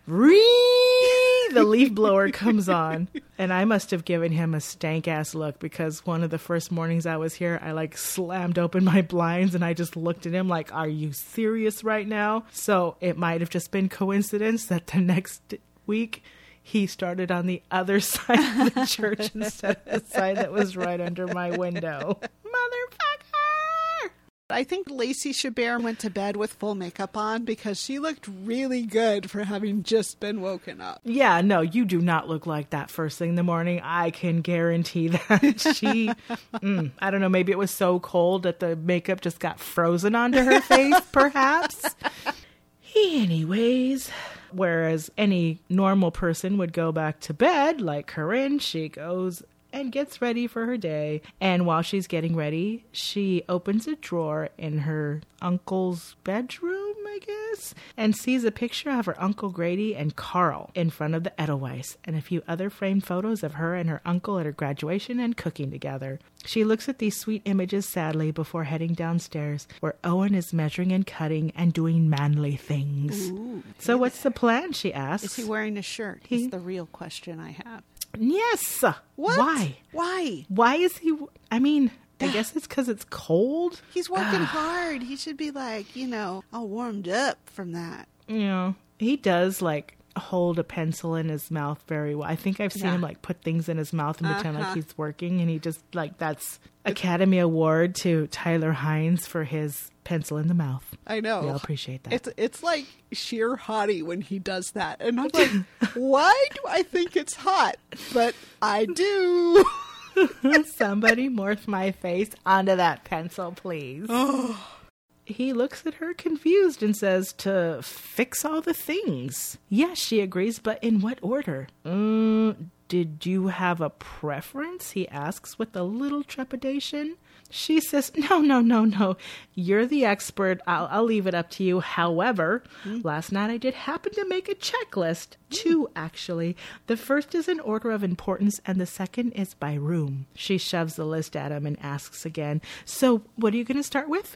the leaf blower comes on. And I must have given him a stank ass look, because one of the first mornings I was here, I like slammed open my blinds and I just looked at him like, are you serious right now? So it might have just been coincidence that the next week he started on the other side of the church instead of the side that was right under my window. Motherfucker! I think Lacey Chabert went to bed with full makeup on because she looked really good for having just been woken up. Yeah, no, you do not look like that first thing in the morning. I can guarantee that. She, I don't know, maybe it was so cold that the makeup just got frozen onto her face, perhaps. Anyways, whereas any normal person would go back to bed, like Corinne, she goes and gets ready for her day. And while she's getting ready, she opens a drawer in her uncle's bedroom, I guess, and sees a picture of her Uncle Grady and Carl in front of the Edelweiss, and a few other framed photos of her and her uncle at her graduation and cooking together. She looks at these sweet images sadly before heading downstairs, where Owen is measuring and cutting and doing manly things. Ooh, so what's the plan, she asks. Is he wearing a shirt? Is the real question I have. Yes. What? Why? Why is he... I mean, I guess it's because it's cold. He's working hard. He should be like, all warmed up from that. He does like hold a pencil in his mouth very well. I think I've seen him like put things in his mouth and pretend like he's working, and he just like, that's Academy Award to Tyler Hines for his pencil in the mouth. I know. We all appreciate that. It's like sheer hottie when he does that. And I'm like, why do I think it's hot? But I do. Somebody morph my face onto that pencil, please. He looks at her confused and says to fix all the things. Yes, she agrees, but in what order? Did you have a preference? He asks with a little trepidation. She says, no. You're the expert. I'll leave it up to you. However, last night I did happen to make a checklist. 2, actually. The first is in order of importance, and the second is by room. She shoves the list at him and asks again, so what are you going to start with?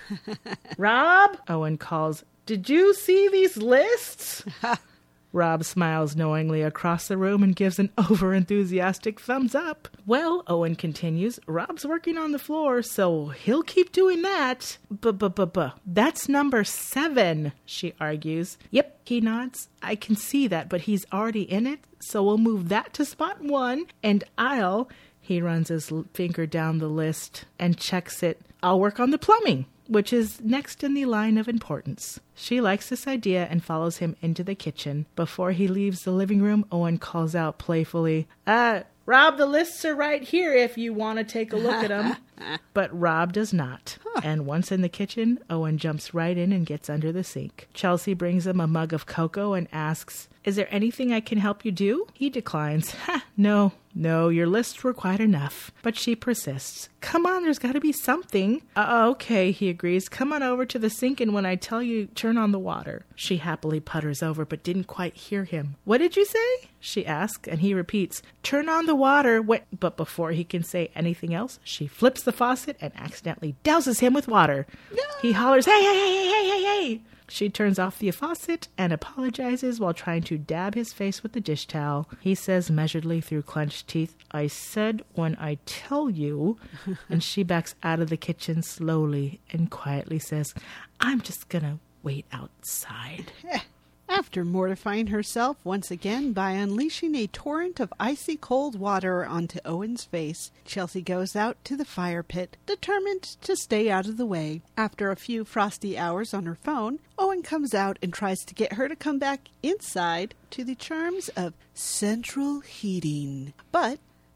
Rob? Owen calls. Did you see these lists? Rob smiles knowingly across the room and gives an over-enthusiastic thumbs up. Well, Owen continues, Rob's working on the floor, so he'll keep doing that. That's number 7, she argues. Yep, he nods. I can see that, but he's already in it, so we'll move that to spot 1, and he runs his finger down the list and checks it. I'll work on the plumbing, which is next in the line of importance. She likes this idea and follows him into the kitchen. Before he leaves the living room, Owen calls out playfully, Rob, the lists are right here if you want to take a look at them. But Rob does not. And once in the kitchen, Owen jumps right in and gets under the sink. Chelsea brings him a mug of cocoa and asks, is there anything I can help you do? He declines. No, your lists were quite enough. But she persists. Come on, there's got to be something. Okay, he agrees. Come on over to the sink, and when I tell you, turn on the water. She happily putters over, but didn't quite hear him. What did you say? She asks, and he repeats, turn on the water. But before he can say anything else, she flips the faucet and accidentally douses him with water. No. He hollers, hey. She turns off the faucet and apologizes while trying to dab his face with the dish towel. He says measuredly through clenched teeth, I said when I tell you. And she backs out of the kitchen slowly and quietly says, I'm just gonna wait outside. After mortifying herself once again by unleashing a torrent of icy cold water onto Owen's face, Chelsea goes out to the fire pit, determined to stay out of the way. After a few frosty hours on her phone, Owen comes out and tries to get her to come back inside to the charms of central heating. But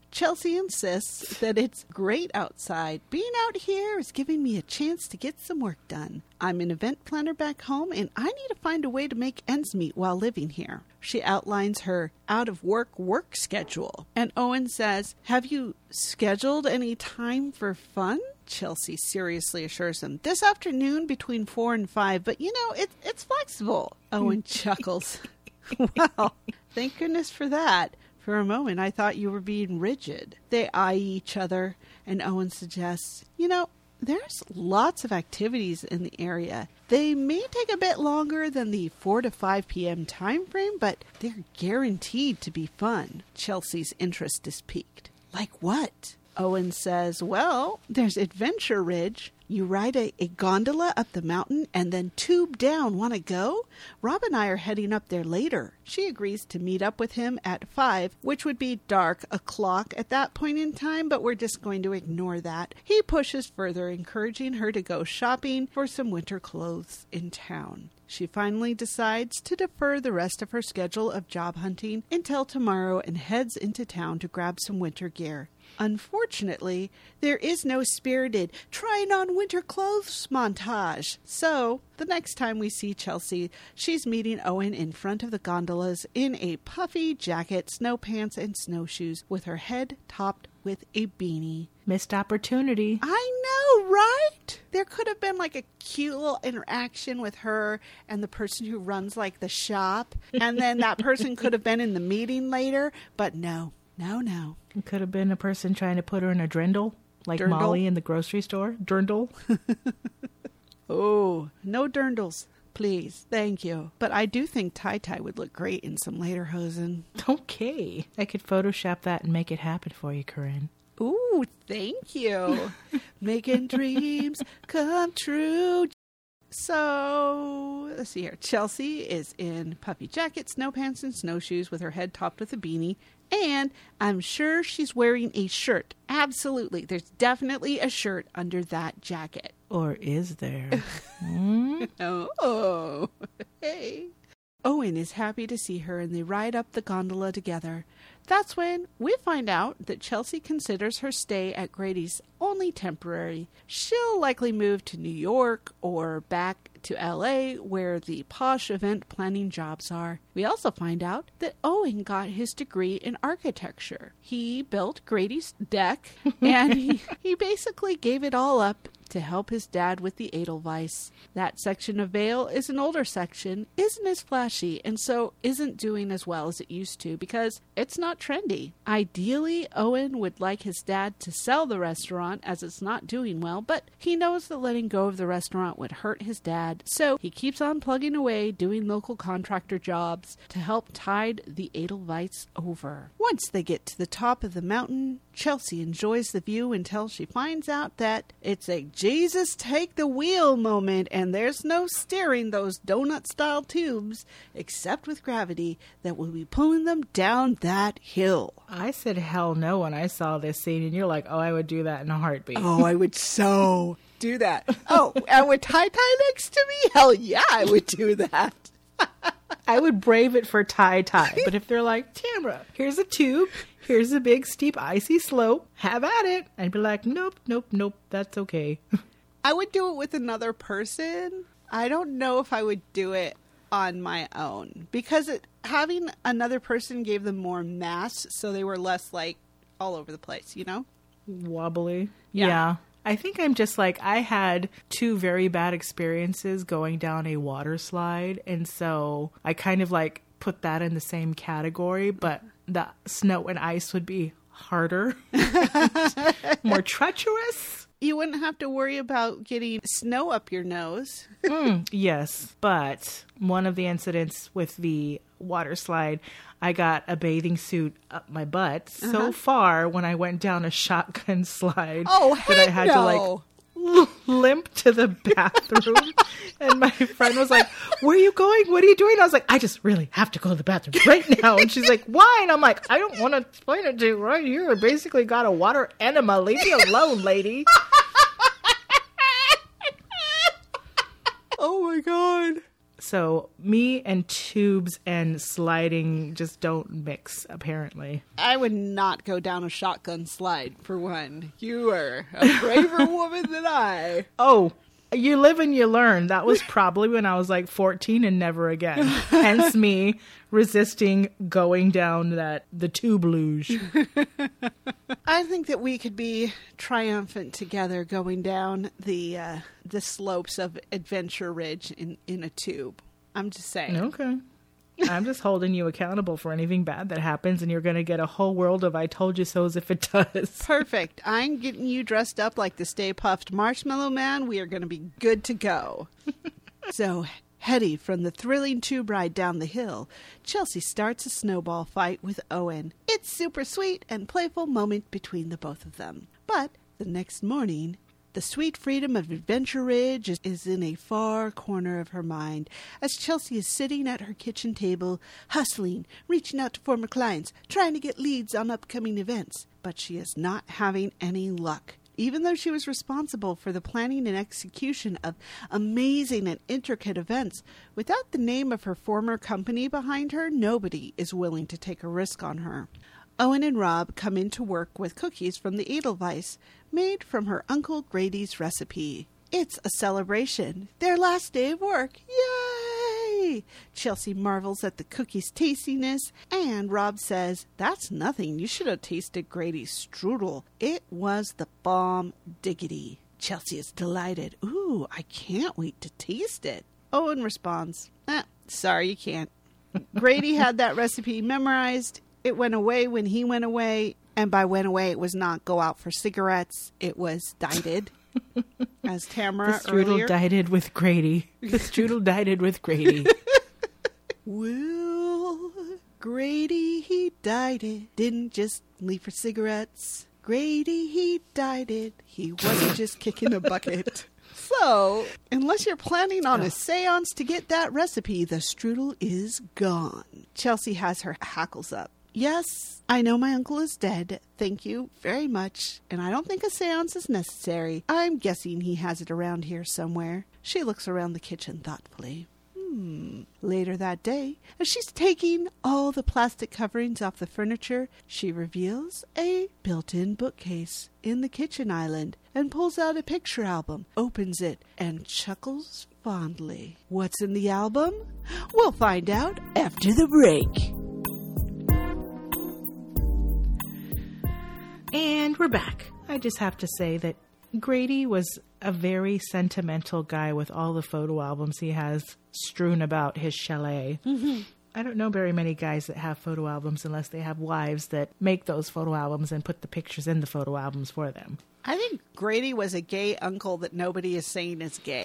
Chelsea insists that it's great outside. Being out here is giving me a chance to get some work done. I'm an event planner back home, and I need to find a way to make ends meet while living here. She outlines her out-of-work schedule. And Owen says, have you scheduled any time for fun? Chelsea seriously assures him, this afternoon between 4 and 5, but it's flexible. Owen chuckles. Well, thank goodness for that. For a moment, I thought you were being rigid. They eye each other, and Owen suggests, there's lots of activities in the area. They may take a bit longer than the 4 to 5 p.m. time frame, but they're guaranteed to be fun. Chelsea's interest is piqued. Like what? Owen says, well, there's Adventure Ridge. You ride a gondola up the mountain and then tube down. Want to go? Rob and I are heading up there later. She agrees to meet up with him at 5, which would be dark o'clock at that point in time, but we're just going to ignore that. He pushes further, encouraging her to go shopping for some winter clothes in town. She finally decides to defer the rest of her schedule of job hunting until tomorrow and heads into town to grab some winter gear. Unfortunately, there is no spirited trying on winter clothes montage. So, the next time we see Chelsea, she's meeting Owen in front of the gondolas in a puffy jacket, snow pants, and snowshoes with her head topped with a beanie. Missed opportunity. I know, right? There could have been like a cute little interaction with her and the person who runs like the shop. And then that person could have been in the meeting later. But no. It could have been a person trying to put her in a drindle, like Dirndl? Molly in the grocery store. Dirndl. Oh, no dirndles, please. Thank you. But I do think Tai would look great in some lederhosen. Okay. I could Photoshop that and make it happen for you, Corinne. Ooh, thank you. Making dreams come true. So, let's see here. Chelsea is in puffy jacket, snow pants, and snowshoes with her head topped with a beanie. And I'm sure she's wearing a shirt. Absolutely. There's definitely a shirt under that jacket. Or is there? Oh, hey. Owen is happy to see her and they ride up the gondola together. That's when we find out that Chelsea considers her stay at Grady's only temporary. She'll likely move to New York or back to LA where the posh event planning jobs are. We also find out that Owen got his degree in architecture. He built Grady's deck and he basically gave it all up to help his dad with the Edelweiss. That section of Vail is an older section, isn't as flashy, and so isn't doing as well as it used to because it's not trendy. Ideally, Owen would like his dad to sell the restaurant as it's not doing well, but he knows that letting go of the restaurant would hurt his dad, so he keeps on plugging away doing local contractor jobs to help tide the Edelweiss over. Once they get to the top of the mountain, Chelsea enjoys the view until she finds out that it's a Jesus take the wheel moment and there's no steering those donut-style tubes except with gravity that will be pulling them down that hill. I said hell no when I saw this scene and you're like, oh, I would do that in a heartbeat. Oh, I would so do that. Oh, and with Tai next to me? Hell yeah, I would do that. I would brave it for Tai. But if they're like, Tamra, here's a tube, here's a big steep icy slope, have at it. I'd be like, nope, that's okay. I would do it with another person. I don't know if I would do it on my own because having another person gave them more mass, so they were less like all over the place, you know? Wobbly. Yeah. I think I'm just like, I had 2 very bad experiences going down a water slide. And so I kind of like put that in the same category, but the snow and ice would be harder, more treacherous. You wouldn't have to worry about getting snow up your nose. Yes, but one of the incidents with the water slide, I got a bathing suit up my butt so far when I went down a shotgun slide that I had to like limp to the bathroom. And my friend was like, where are you going? What are you doing? I was like, I just really have to go to the bathroom right now. And she's like, why? And I'm like, I don't want to explain it to you right here. I basically got a water enema. Leave me alone, lady. Oh my God. So me and tubes and sliding just don't mix, apparently. I would not go down a shotgun slide, for one. You are a braver woman than I. Oh, you live and you learn. That was probably when I was like 14 and never again. Hence me resisting going down the tube luge. I think that we could be triumphant together going down the slopes of Adventure Ridge in a tube. I'm just saying. Okay. I'm just holding you accountable for anything bad that happens, and you're going to get a whole world of I told you so's if it does. Perfect. I'm getting you dressed up like the Stay Puft Marshmallow Man. We are going to be good to go. So, heady from the thrilling tube ride down the hill, Chelsea starts a snowball fight with Owen. It's super sweet and playful moment between the both of them. But the next morning, the sweet freedom of Adventure Ridge is in a far corner of her mind as Chelsea is sitting at her kitchen table, hustling, reaching out to former clients, trying to get leads on upcoming events. But she is not having any luck. Even though she was responsible for the planning and execution of amazing and intricate events, without the name of her former company behind her, nobody is willing to take a risk on her. Owen and Rob come in to work with cookies from the Edelweiss, made from her Uncle Grady's recipe. It's a celebration. Their last day of work. Yay! Chelsea marvels at the cookies' tastiness, and Rob says, "That's nothing. You should have tasted Grady's strudel. It was the bomb diggity." Chelsea is delighted. "Ooh, I can't wait to taste it." Owen responds, "Sorry, you can't." Grady had that recipe memorized. It went away when he went away, and by went away, it was not go out for cigarettes. It was dieted, as Tamara The strudel earlier. dieted with Grady. The strudel dieted with Grady. Well, Grady, he dieted, didn't just leave for cigarettes. Grady, he dieted, he wasn't just kicking a bucket. So, unless you're planning on a seance to get that recipe, the strudel is gone. Chelsea has her hackles up. "Yes, I know my uncle is dead. Thank you very much. And I don't think a seance is necessary. I'm guessing he has it around here somewhere." She looks around the kitchen thoughtfully. Later that day, as she's taking all the plastic coverings off the furniture, she reveals a built-in bookcase in the kitchen island and pulls out a picture album, opens it, and chuckles fondly. What's in the album? We'll find out after the break. And we're back. I just have to say that Grady was a very sentimental guy with all the photo albums he has strewn about his chalet. Mm-hmm. I don't know very many guys that have photo albums unless they have wives that make those photo albums and put the pictures in the photo albums for them. I think Grady was a gay uncle that nobody is saying is gay.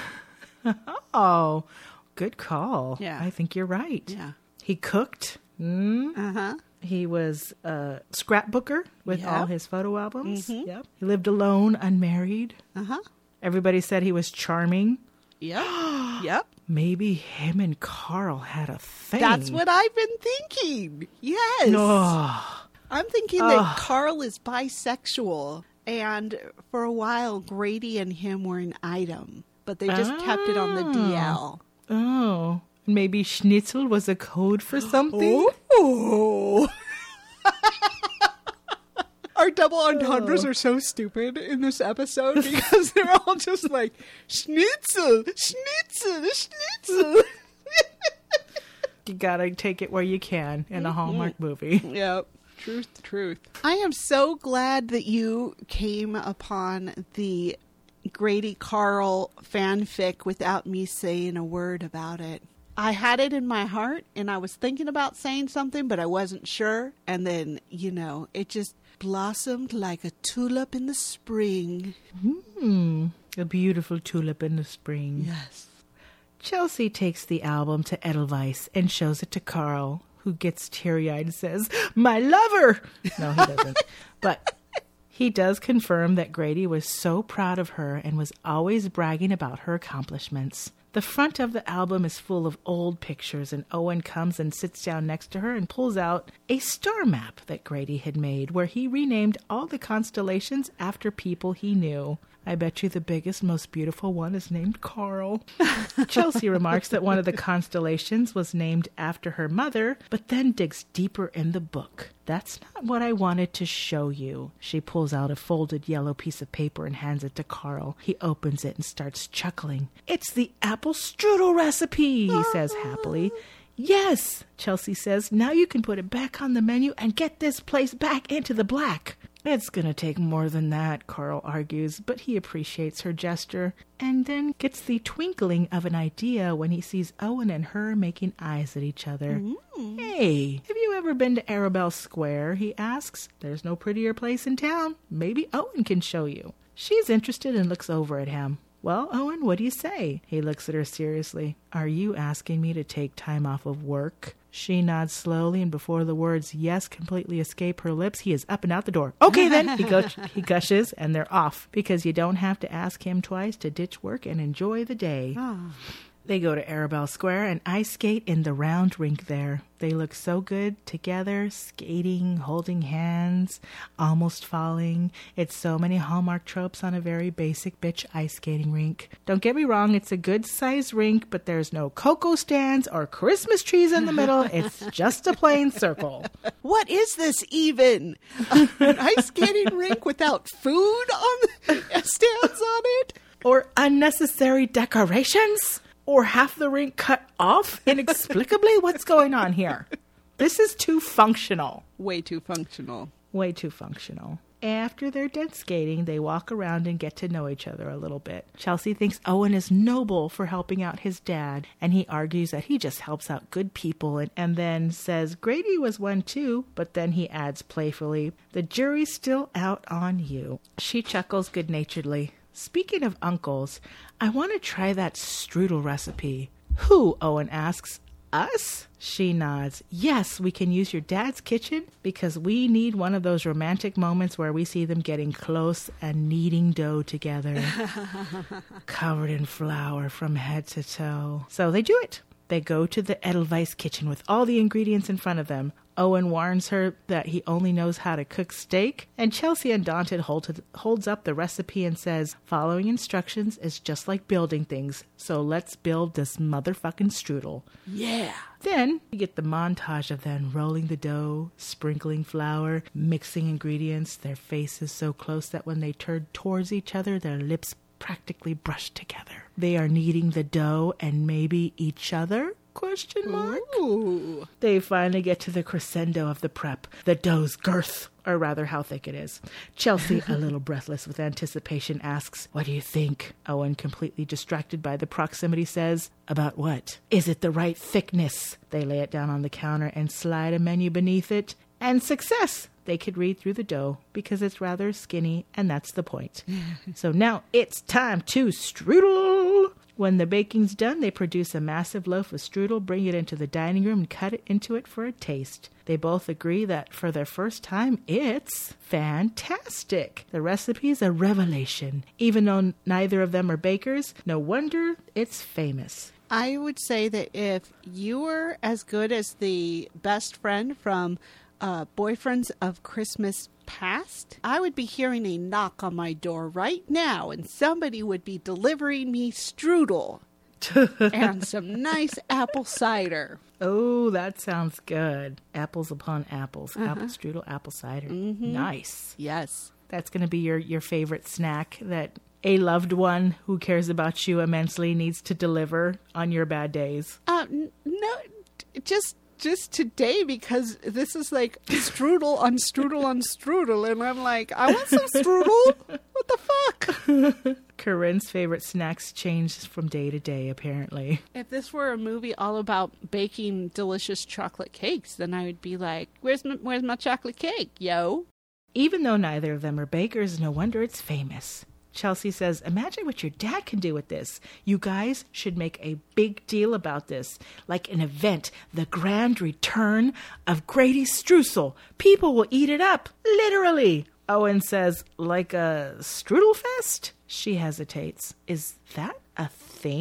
Oh, good call. Yeah. I think you're right. Yeah. He cooked. He was a scrapbooker with all his photo albums. Mm-hmm. Yep. He lived alone, unmarried. Uh-huh. Everybody said he was charming. Yep. Yep. Maybe him and Carl had a thing. That's what I've been thinking. Yes. Oh, I'm thinking that Carl is bisexual. And for a while, Grady and him were an item. But they just kept it on the DL. oh. Maybe schnitzel was a code for something? Oh. Our double entendres are so stupid in this episode because they're all just like, schnitzel, schnitzel, schnitzel. You gotta take it where you can in a Hallmark movie. Yep. Truth. I am so glad that you came upon the Grady Carl fanfic without me saying a word about it. I had it in my heart and I was thinking about saying something, but I wasn't sure. And then, it just blossomed like a tulip in the spring. A beautiful tulip in the spring. Yes. Chelsea takes the album to Edelweiss and shows it to Carl, who gets teary-eyed and says, "My lover!" No, he doesn't. But he does confirm that Grady was so proud of her and was always bragging about her accomplishments. The front of the album is full of old pictures, and Owen comes and sits down next to her and pulls out a star map that Grady had made, where he renamed all the constellations after people he knew. I bet you the biggest, most beautiful one is named Carl. Chelsea remarks that one of the constellations was named after her mother, but then digs deeper in the book. That's not what I wanted to show you. She pulls out a folded yellow piece of paper and hands it to Carl. He opens it and starts chuckling. It's the apple strudel recipe, he says happily. Yes, Chelsea says, now you can put it back on the menu and get this place back into the black. It's gonna take more than that, Carl argues, but he appreciates her gesture and then gets the twinkling of an idea when he sees Owen and her making eyes at each other. Hey, have you ever been to Arabelle Square? He asks. There's no prettier place in town. Maybe Owen can show you. She's interested and looks over at him. Well, Owen, what do you say? He looks at her seriously. Are you asking me to take time off of work? She nods slowly, and before the words yes completely escape her lips, he is up and out the door. Okay, then, he gushes, and they're off, because you don't have to ask him twice to ditch work and enjoy the day. Oh. They go to Arabelle Square and ice skate in the round rink there. They look so good together, skating, holding hands, almost falling. It's so many Hallmark tropes on a very basic bitch ice skating rink. Don't get me wrong, it's a good-sized rink, but there's no cocoa stands or Christmas trees in the middle. It's just a plain circle. What is this even? An ice skating rink without food on the stands on it? Or unnecessary decorations? Or half the rink cut off inexplicably? What's going on here? This is too functional. Way too functional. Way too functional. After they're done skating, they walk around and get to know each other a little bit. Chelsea thinks Owen is noble for helping out his dad, and he argues that he just helps out good people, and then says Grady was one too, but then he adds playfully, the jury's still out on you. She chuckles good-naturedly. Speaking of uncles, I want to try that strudel recipe. Who? Owen asks. Us? She nods. Yes, we can use your dad's kitchen because we need one of those romantic moments where we see them getting close and kneading dough together. Covered in flour from head to toe. So they do it. They go to the Edelweiss kitchen with all the ingredients in front of them. Owen warns her that he only knows how to cook steak, and Chelsea, undaunted, holds up the recipe and says, following instructions is just like building things, so let's build this motherfucking strudel. Yeah. Then you get the montage of them rolling the dough, sprinkling flour, mixing ingredients, their faces so close that when they turn towards each other, their lips practically brush together. They are kneading the dough and maybe each other? ? Ooh. They finally get to the crescendo of the prep, the dough's girth, or rather how thick it is. Chelsea, a little breathless with anticipation, asks, what do you think? Owen, completely distracted by the proximity, says, about what? Is it the right thickness? They lay it down on the counter and slide a menu beneath it. And success! They could read through the dough because it's rather skinny, and that's the point. So now it's time to strudel! When the baking's done, they produce a massive loaf of strudel, bring it into the dining room, and cut it into it for a taste. They both agree that for their first time, it's fantastic. The recipe's a revelation. Even though neither of them are bakers, no wonder it's famous. I would say that if you were as good as the best friend from Boyfriends of Christmas Past, I would be hearing a knock on my door right now, and somebody would be delivering me strudel and some nice apple cider. Oh, that sounds good. Apples upon apples. Apple strudel, apple cider. Mm-hmm. Nice. Yes. That's going to be your favorite snack that a loved one who cares about you immensely needs to deliver on your bad days. No, just today, because this is like strudel on strudel on strudel, and I'm like, I want some strudel. What the fuck? Corinne's favorite snacks change from day to day, apparently. If this were a movie all about baking delicious chocolate cakes, then I would be like, where's my chocolate cake, yo? Even though neither of them are bakers, no wonder it's famous. Chelsea says, imagine what your dad can do with this. You guys should make a big deal about this. Like an event, the grand return of Grady Streusel. People will eat it up, literally. Owen says, like a strudel fest? She hesitates. Is that a thing?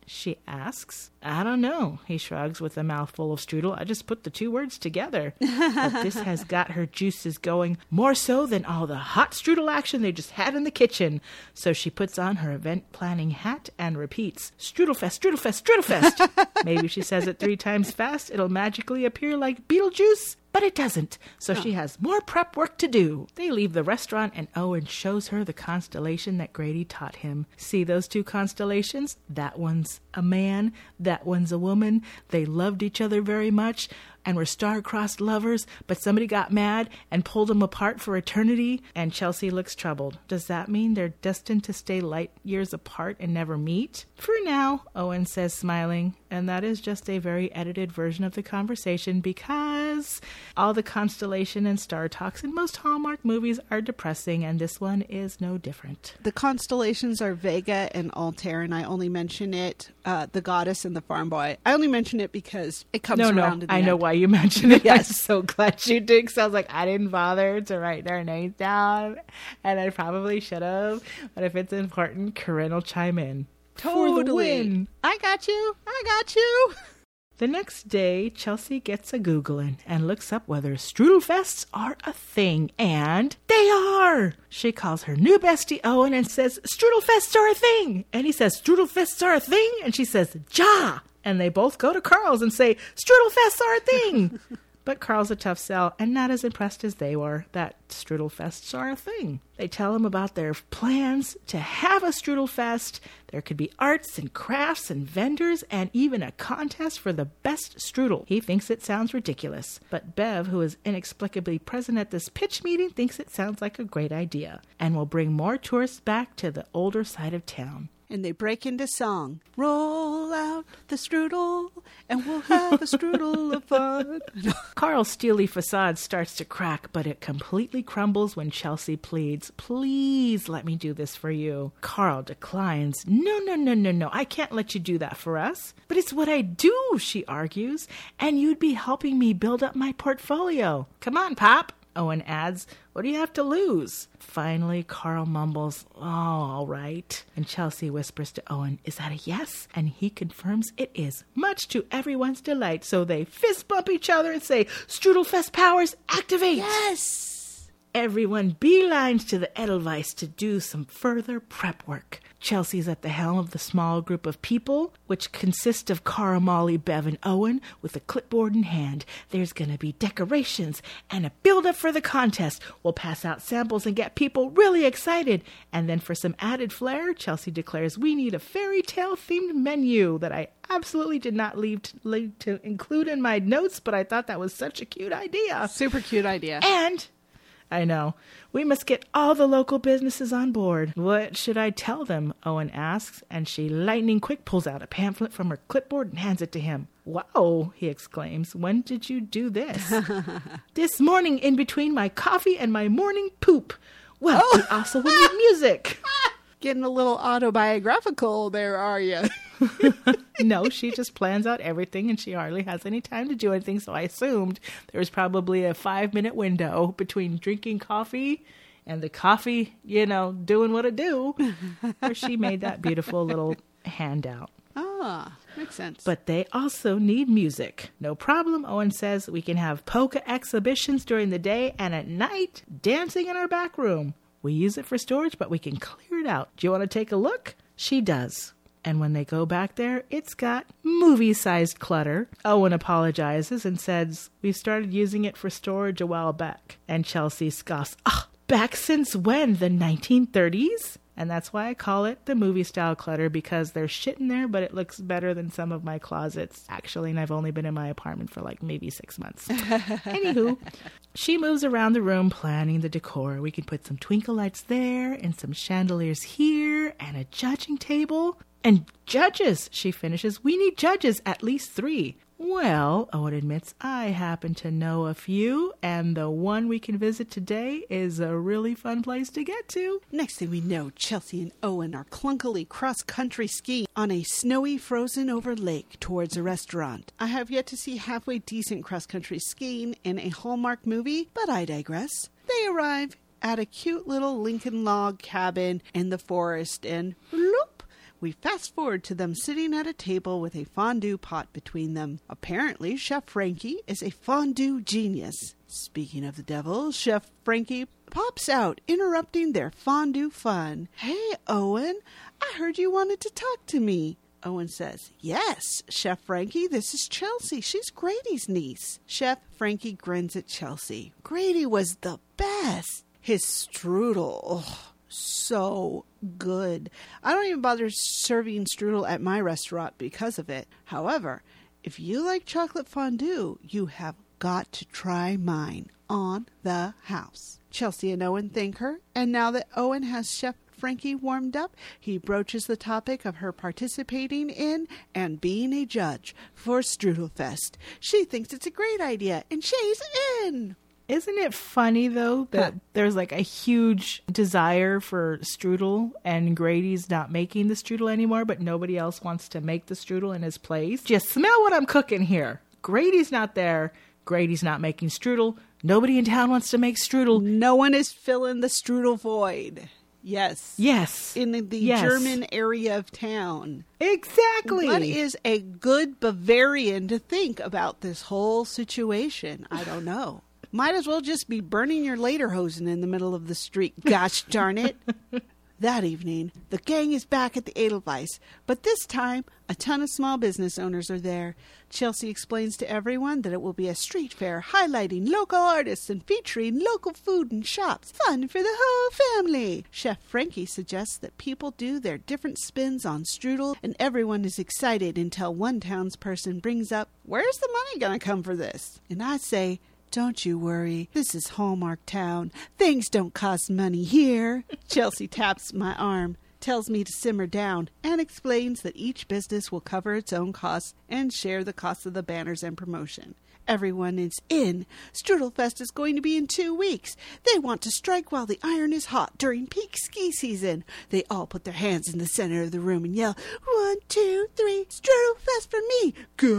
she asks. I don't know, he shrugs with a mouthful of strudel. I just put the two words together. But this has got her juices going, more so than all the hot strudel action they just had in the kitchen. So she puts on her event planning hat and repeats, Strudelfest, Strudelfest, Strudelfest. Maybe she says it 3 times fast, it'll magically appear like Beetlejuice. But it doesn't, so she has more prep work to do. They leave the restaurant and Owen shows her the constellation that Grady taught him. See those 2 constellations? That one's a man, that one's a woman. They loved each other very much and were star-crossed lovers, but somebody got mad and pulled them apart for eternity, and Chelsea looks troubled. Does that mean they're destined to stay light years apart and never meet? For now, Owen says, smiling, and that is just a very edited version of the conversation because all the constellation and star talks in most Hallmark movies are depressing, and this one is no different. The constellations are Vega and Altair, and I only mention it, the goddess and the farm boy. I only mention it because it comes around in the I know end. why you mentioned it. Yes. I'm so glad you did, because I was like, I didn't bother to write their names down, and I probably should have, but if it's important, Corinne will chime in. For the win. I got you. I got you. The next day, Chelsea gets a Googling and looks up whether Strudelfests are a thing, and they are! She calls her new bestie Owen and says, Strudelfests are a thing! And he says, Strudelfests are a thing? And she says, Ja! And they both go to Carl's and say, Strudelfests are a thing! But Carl's a tough sell and not as impressed as they were that Strudelfests are a thing. They tell him about their plans to have a Strudelfest. There could be arts and crafts and vendors and even a contest for the best strudel. He thinks it sounds ridiculous, but Bev, who is inexplicably present at this pitch meeting, thinks it sounds like a great idea and will bring more tourists back to the older side of town. And they break into song. Roll out the strudel, and we'll have a strudel of fun. Carl's steely facade starts to crack, but it completely crumbles when Chelsea pleads, Please let me do this for you. Carl declines. No, I can't let you do that for us. But it's what I do, she argues, and you'd be helping me build up my portfolio. Come on, Pop. Owen adds, what do you have to lose? Finally, Carl mumbles, oh, all right. And Chelsea whispers to Owen, is that a yes? And he confirms it is, much to everyone's delight. So they fist bump each other and say, Strudelfest powers, activate! Yes! Everyone beelines to the Edelweiss to do some further prep work. Chelsea's at the helm of the small group of people, which consists of Carl, Molly, Bev, and Owen, with a clipboard in hand. There's going to be decorations and a build-up for the contest. We'll pass out samples and get people really excited. And then for some added flair, Chelsea declares we need a fairy tale-themed menu that I absolutely did not leave to include in my notes, but I thought that was such a cute idea. Super cute idea. And I know. We must get all the local businesses on board. What should I tell them? Owen asks, and she lightning quick pulls out a pamphlet from her clipboard and hands it to him. Wow, he exclaims. When did you do this? This morning in between my coffee and my morning poop. Well, we also will need music. Getting a little autobiographical there, are you? No, she just plans out everything and she hardly has any time to do anything. So I assumed there was probably a 5-minute window between drinking coffee and the coffee, doing what it do, where she made that beautiful little handout. Ah, makes sense. But they also need music. No problem, Owen says. We can have polka exhibitions during the day and at night, dancing in our back room. We use it for storage, but we can clear it out. Do you want to take a look? She does. And when they go back there, it's got movie-sized clutter. Owen apologizes and says, we started using it for storage a while back. And Chelsea scoffs, back since when? The 1930s? And that's why I call it the movie-style clutter, because there's shit in there, but it looks better than some of my closets, actually, and I've only been in my apartment for maybe 6 months. Anywho, she moves around the room planning the decor. We can put some twinkle lights there, and some chandeliers here, and a judging table. And judges, she finishes. We need judges, at least 3. Well, Owen admits, I happen to know a few, and the one we can visit today is a really fun place to get to. Next thing we know, Chelsea and Owen are clunkily cross-country skiing on a snowy, frozen-over lake towards a restaurant. I have yet to see halfway decent cross-country skiing in a Hallmark movie, but I digress. They arrive at a cute little Lincoln log cabin in the forest, and bloop, We fast forward to them sitting at a table with a fondue pot between them. Apparently, Chef Frankie is a fondue genius. Speaking of the devil, Chef Frankie pops out, interrupting their fondue fun. "Hey, Owen, I heard you wanted to talk to me." Owen says, "Yes, Chef Frankie, this is Chelsea. She's Grady's niece." Chef Frankie grins at Chelsea. Grady was the best. His strudel, so good. I don't even bother serving strudel at my restaurant because of it. However, if you like chocolate fondue, you have got to try mine on the house. Chelsea and Owen thank her, and now that Owen has Chef Frankie warmed up, he broaches the topic of her participating in and being a judge for Strudelfest. She thinks it's a great idea, and she's in. Isn't it funny, though, that there's like a huge desire for strudel and Grady's not making the strudel anymore, but nobody else wants to make the strudel in his place? Just smell what I'm cooking here. Grady's not there. Grady's not making strudel. Nobody in town wants to make strudel. No one is filling the strudel void. Yes. Yes. In the German area of town. Exactly. What is a good Bavarian to think about this whole situation? I don't know. Might as well just be burning your lederhosen in the middle of the street. Gosh darn it. That evening, the gang is back at the Edelweiss, but this time, a ton of small business owners are there. Chelsea explains to everyone that it will be a street fair highlighting local artists and featuring local food and shops. Fun for the whole family. Chef Frankie suggests that people do their different spins on strudel, and everyone is excited until one townsperson brings up, "Where's the money going to come for this?" And I say, "Don't you worry. This is Hallmark Town. Things don't cost money here." Chelsea taps my arm, tells me to simmer down, and explains that each business will cover its own costs and share the costs of the banners and promotion. Everyone is in. Strudelfest is going to be in 2 weeks. They want to strike while the iron is hot during peak ski season. They all put their hands in the center of the room and yell, 1, 2, 3, Strudelfest for me.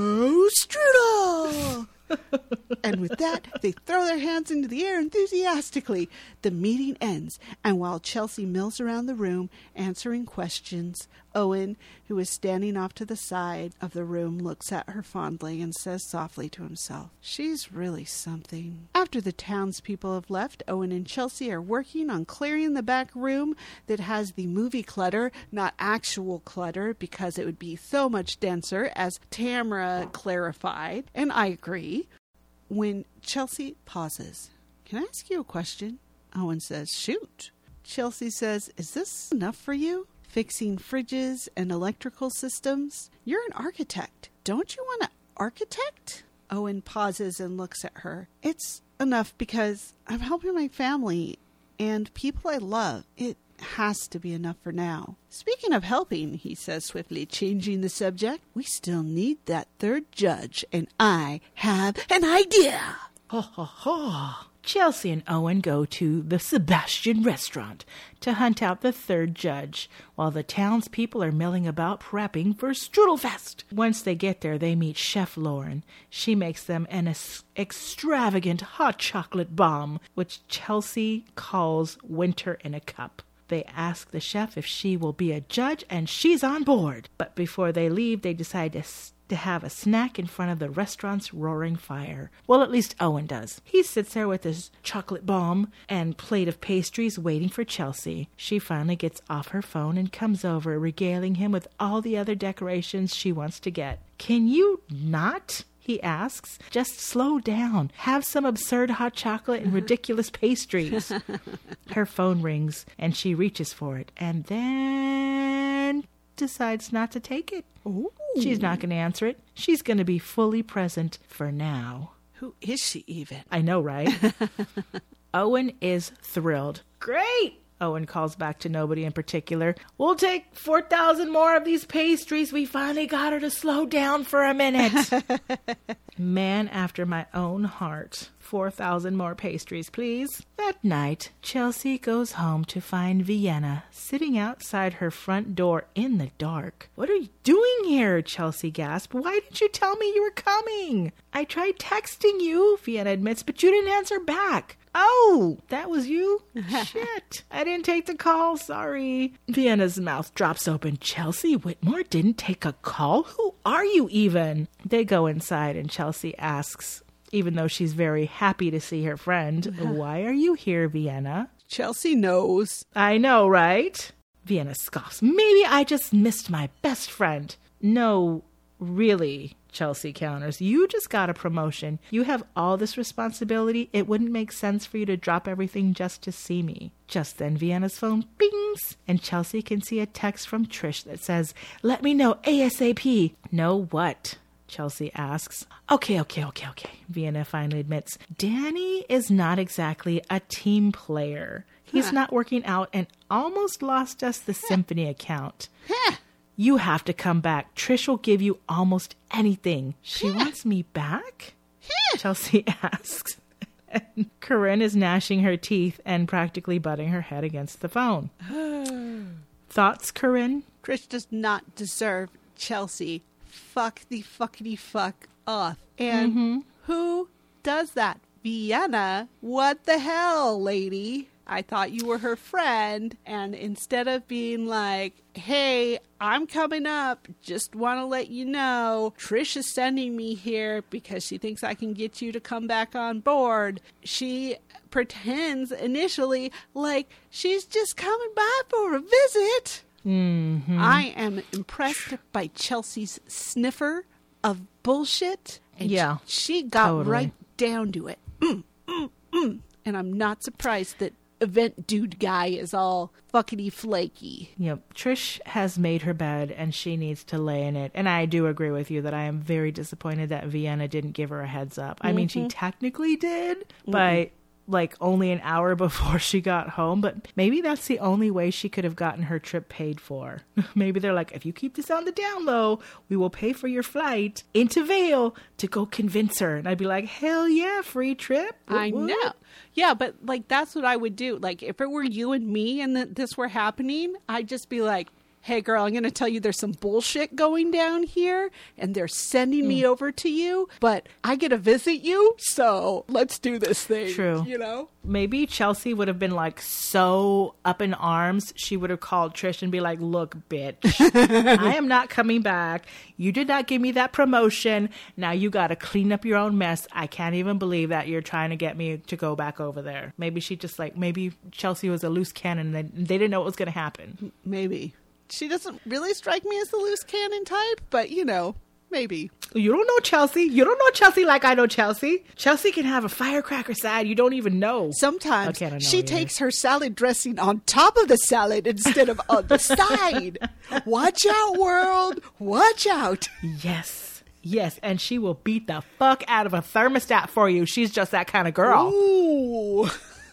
Go Strudel! And with that, they throw their hands into the air enthusiastically. The meeting ends, and while Chelsea mills around the room, answering questions, Owen, who is standing off to the side of the room, looks at her fondly and says softly to himself, "She's really something." After the townspeople have left, Owen and Chelsea are working on clearing the back room that has the movie clutter, not actual clutter, because it would be so much denser, as Tamara clarified, and I agree. When Chelsea pauses, "Can I ask you a question?" Owen says, "Shoot." Chelsea says, "Is this enough for you? Fixing fridges and electrical systems? You're an architect. Don't you want to architect?" Owen pauses and looks at her. "It's enough because I'm helping my family and people I love. It has to be enough for now." "Speaking of helping," he says swiftly, changing the subject, "we still need that third judge, and I have an idea." Ho, ho, ho. Chelsea and Owen go to the Sebastian restaurant to hunt out the third judge, while the townspeople are milling about prepping for Strudelfest. Once they get there, they meet Chef Lauren. She makes them an extravagant hot chocolate bomb, which Chelsea calls Winter in a Cup. They ask the chef if she will be a judge, and she's on board. But before they leave, they decide to have a snack in front of the restaurant's roaring fire. Well, at least Owen does. He sits there with his chocolate bomb and plate of pastries waiting for Chelsea. She finally gets off her phone and comes over, regaling him with all the other decorations she wants to get. "Can you not?" he asks. "Just slow down. Have some absurd hot chocolate and ridiculous pastries." Her phone rings, and she reaches for it, and then decides not to take it. Ooh. She's not going to answer it. She's going to be fully present for now. Who is she even? I know, right? Owen is thrilled. "Great!" Owen calls back to nobody in particular. "We'll take 4,000 more of these pastries. We finally got her to slow down for a minute." Man after my own heart. 4,000 more pastries, please. That night, Chelsea goes home to find Vienna sitting outside her front door in the dark. What are you doing here? Chelsea gasped. Why didn't you tell me you were coming? I tried texting you, Vienna admits, but you didn't answer back. Oh, that was you? Shit. I didn't take the call. Sorry. Vienna's mouth drops open. Chelsea Whitmore didn't take a call? Who are you even? They go inside and Chelsea asks, even though she's very happy to see her friend, why are you here, Vienna? Chelsea knows. I know, right? Vienna scoffs. Maybe I just missed my best friend. No, really, Chelsea counters. You just got a promotion. You have all this responsibility. It wouldn't make sense for you to drop everything just to see me. Just then, Vienna's phone bings, and Chelsea can see a text from Trish that says, let me know ASAP. Know what? Chelsea asks. Okay. Vienna finally admits, Danny is not exactly a team player. He's not working out and almost lost us the symphony account. You have to come back. Trish will give you almost anything. She wants me back? Chelsea asks. And Corinne is gnashing her teeth and practically butting her head against the phone. Thoughts, Corinne? Trish does not deserve Chelsea. Fuck the fuckity fuck off. And who does that? Vienna? What the hell, lady? I thought you were her friend, and instead of being like, hey, I'm coming up, just want to let you know, Trish is sending me here because she thinks I can get you to come back on board. She pretends initially like she's just coming by for a visit. I am impressed by Chelsea's sniffer of bullshit. And she got right down to it. And I'm not surprised that event dude guy is all fuckity flaky. Yep. Trish has made her bed and she needs to lay in it. And I do agree with you that I am very disappointed that Vienna didn't give her a heads up. I mean, she technically did, but like only an hour before she got home, but maybe that's the only way she could have gotten her trip paid for. Maybe they're like, if you keep this on the down low, we will pay for your flight into Vail to go convince her. And I'd be like, hell yeah, free trip. I know. Yeah, but like that's what I would do. Like if it were you and me and this were happening, I'd just be like, hey girl, I'm going to tell you there's some bullshit going down here and they're sending me over to you, but I get to visit you, so let's do this thing. True. You know? Maybe Chelsea would have been like so up in arms, she would have called Trish and be like, look, bitch, I am not coming back. You did not give me that promotion. Now you got to clean up your own mess. I can't even believe that you're trying to get me to go back over there. Maybe she just like, maybe Chelsea was a loose cannon and they didn't know what was going to happen. Maybe. She doesn't really strike me as the loose cannon type, but, you know, maybe. You don't know Chelsea. You don't know Chelsea like I know Chelsea. Chelsea can have a firecracker side you don't even know. Sometimes she takes her salad dressing on top of the salad instead of on the side. Watch out, world. Watch out. Yes. And she will beat the fuck out of a thermostat for you. She's just that kind of girl. Ooh.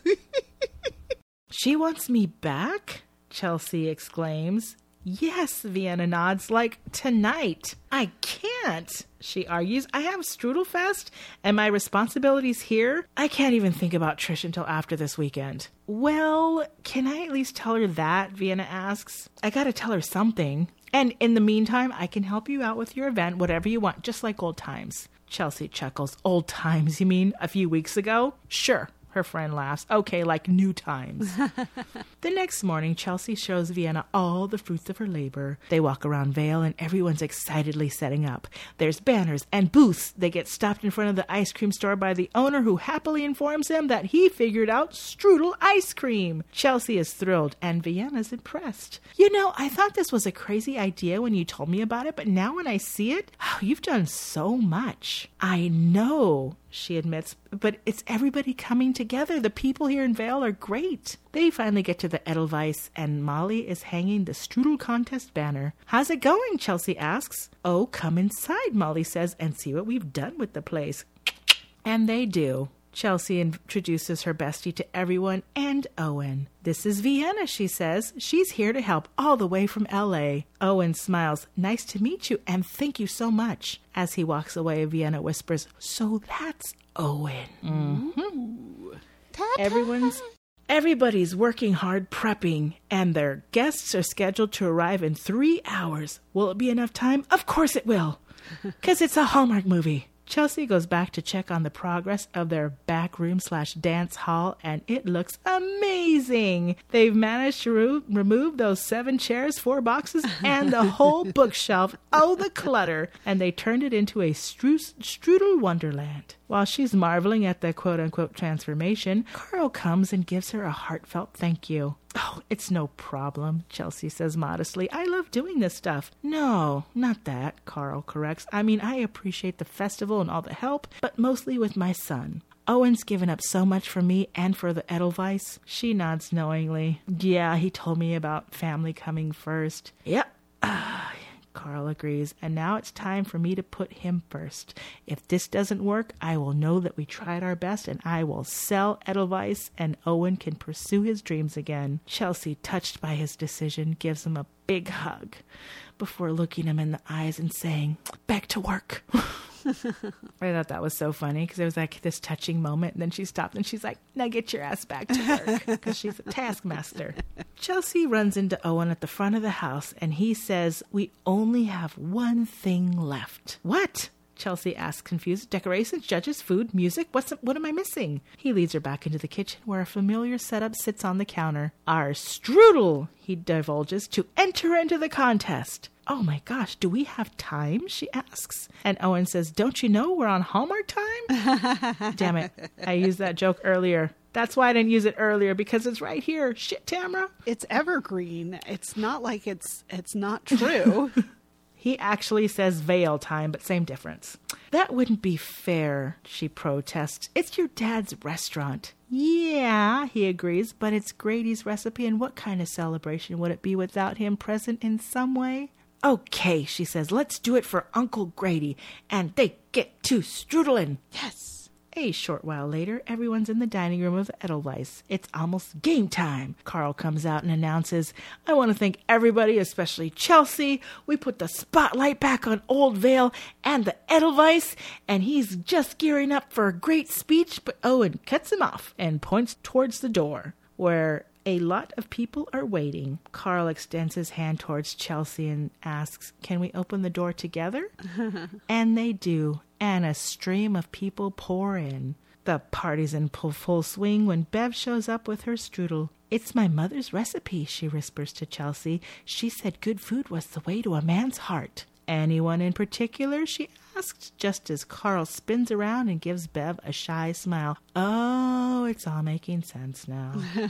She wants me back? Chelsea exclaims. Yes, Vienna nods, like tonight. I can't, she argues. I have Strudelfest and my responsibilities here. I can't even think about Trish until after this weekend. Well, can I at least tell her that? Vienna asks. I gotta tell her something. And in the meantime, I can help you out with your event, whatever you want, just like old times. Chelsea chuckles. Old times, you mean a few weeks ago? Sure. Her friend laughs. Okay, like new times. The next morning, Chelsea shows Vienna all the fruits of her labor. They walk around Vail and everyone's excitedly setting up. There's banners and booths. They get stopped in front of the ice cream store by the owner who happily informs him that he figured out strudel ice cream. Chelsea is thrilled and Vienna's impressed. You know, I thought this was a crazy idea when you told me about it, but now when I see it, you've done so much. I know, she admits, but it's everybody coming together. The people here in Vail are great. They finally get to the Edelweiss, and Molly is hanging the strudel contest banner. How's it going? Chelsea asks. Oh, come inside, Molly says, and see what we've done with the place. And they do. Chelsea introduces her bestie to everyone and Owen. This is Vienna, she says. She's here to help all the way from L.A. Owen smiles. Nice to meet you and thank you so much. As he walks away, Vienna whispers, so that's Owen. Ta-ta. Everybody's working hard prepping, and their guests are scheduled to arrive in 3 hours. Will it be enough time? Of course it will, because it's a Hallmark movie. Chelsea goes back to check on the progress of their back room / dance hall, and it looks amazing. They've managed to remove those 7 chairs, 4 boxes, and the whole bookshelf. Oh, the clutter. And they turned it into a strudel wonderland. While she's marveling at the quote-unquote transformation, Carl comes and gives her a heartfelt thank you. Oh, it's no problem, Chelsea says modestly. I love doing this stuff. No, not that, Carl corrects. I mean, I appreciate the festival and all the help, but mostly with my son. Owen's given up so much for me and for the Edelweiss. She nods knowingly. Yeah, he told me about family coming first. Yep. Carl agrees, and now it's time for me to put him first. If this doesn't work, I will know that we tried our best, and I will sell Edelweiss, and Owen can pursue his dreams again. Chelsea, touched by his decision, gives him a big hug before looking him in the eyes and saying, back to work. I thought that was so funny because it was like this touching moment, and then she stopped and she's like, now get your ass back to work, because she's a taskmaster. Chelsea runs into Owen at the front of the house, and he says, we only have one thing left. What? Chelsea asks, confused. Decorations, judges, food, music? What am I missing? He leads her back into the kitchen where a familiar setup sits on the counter. Our strudel, he divulges, to enter into the contest. Oh my gosh, do we have time? She asks. And Owen says, don't you know we're on Hallmark time? Damn it. I used that joke earlier. That's why I didn't use it earlier, because it's right here. Shit, Tamara. It's evergreen. It's not like it's not true. He actually says veil time, but same difference. That wouldn't be fair, she protests. It's your dad's restaurant. Yeah, he agrees, but it's Grady's recipe, and what kind of celebration would it be without him present in some way? Okay, she says, let's do it for Uncle Grady, and they get to strudelin'. Yes. A short while later, everyone's in the dining room of Edelweiss. It's almost game time. Carl comes out and announces, I want to thank everybody, especially Chelsea. We put the spotlight back on Old Vale and the Edelweiss, and he's just gearing up for a great speech, but Owen cuts him off and points towards the door, where a lot of people are waiting. Carl extends his hand towards Chelsea and asks, can we open the door together? And they do, and a stream of people pour in. The party's in full swing when Bev shows up with her strudel. It's my mother's recipe, she whispers to Chelsea. She said good food was the way to a man's heart. Anyone in particular, she asks, just as Carl spins around and gives Bev a shy smile. Oh, it's all making sense now.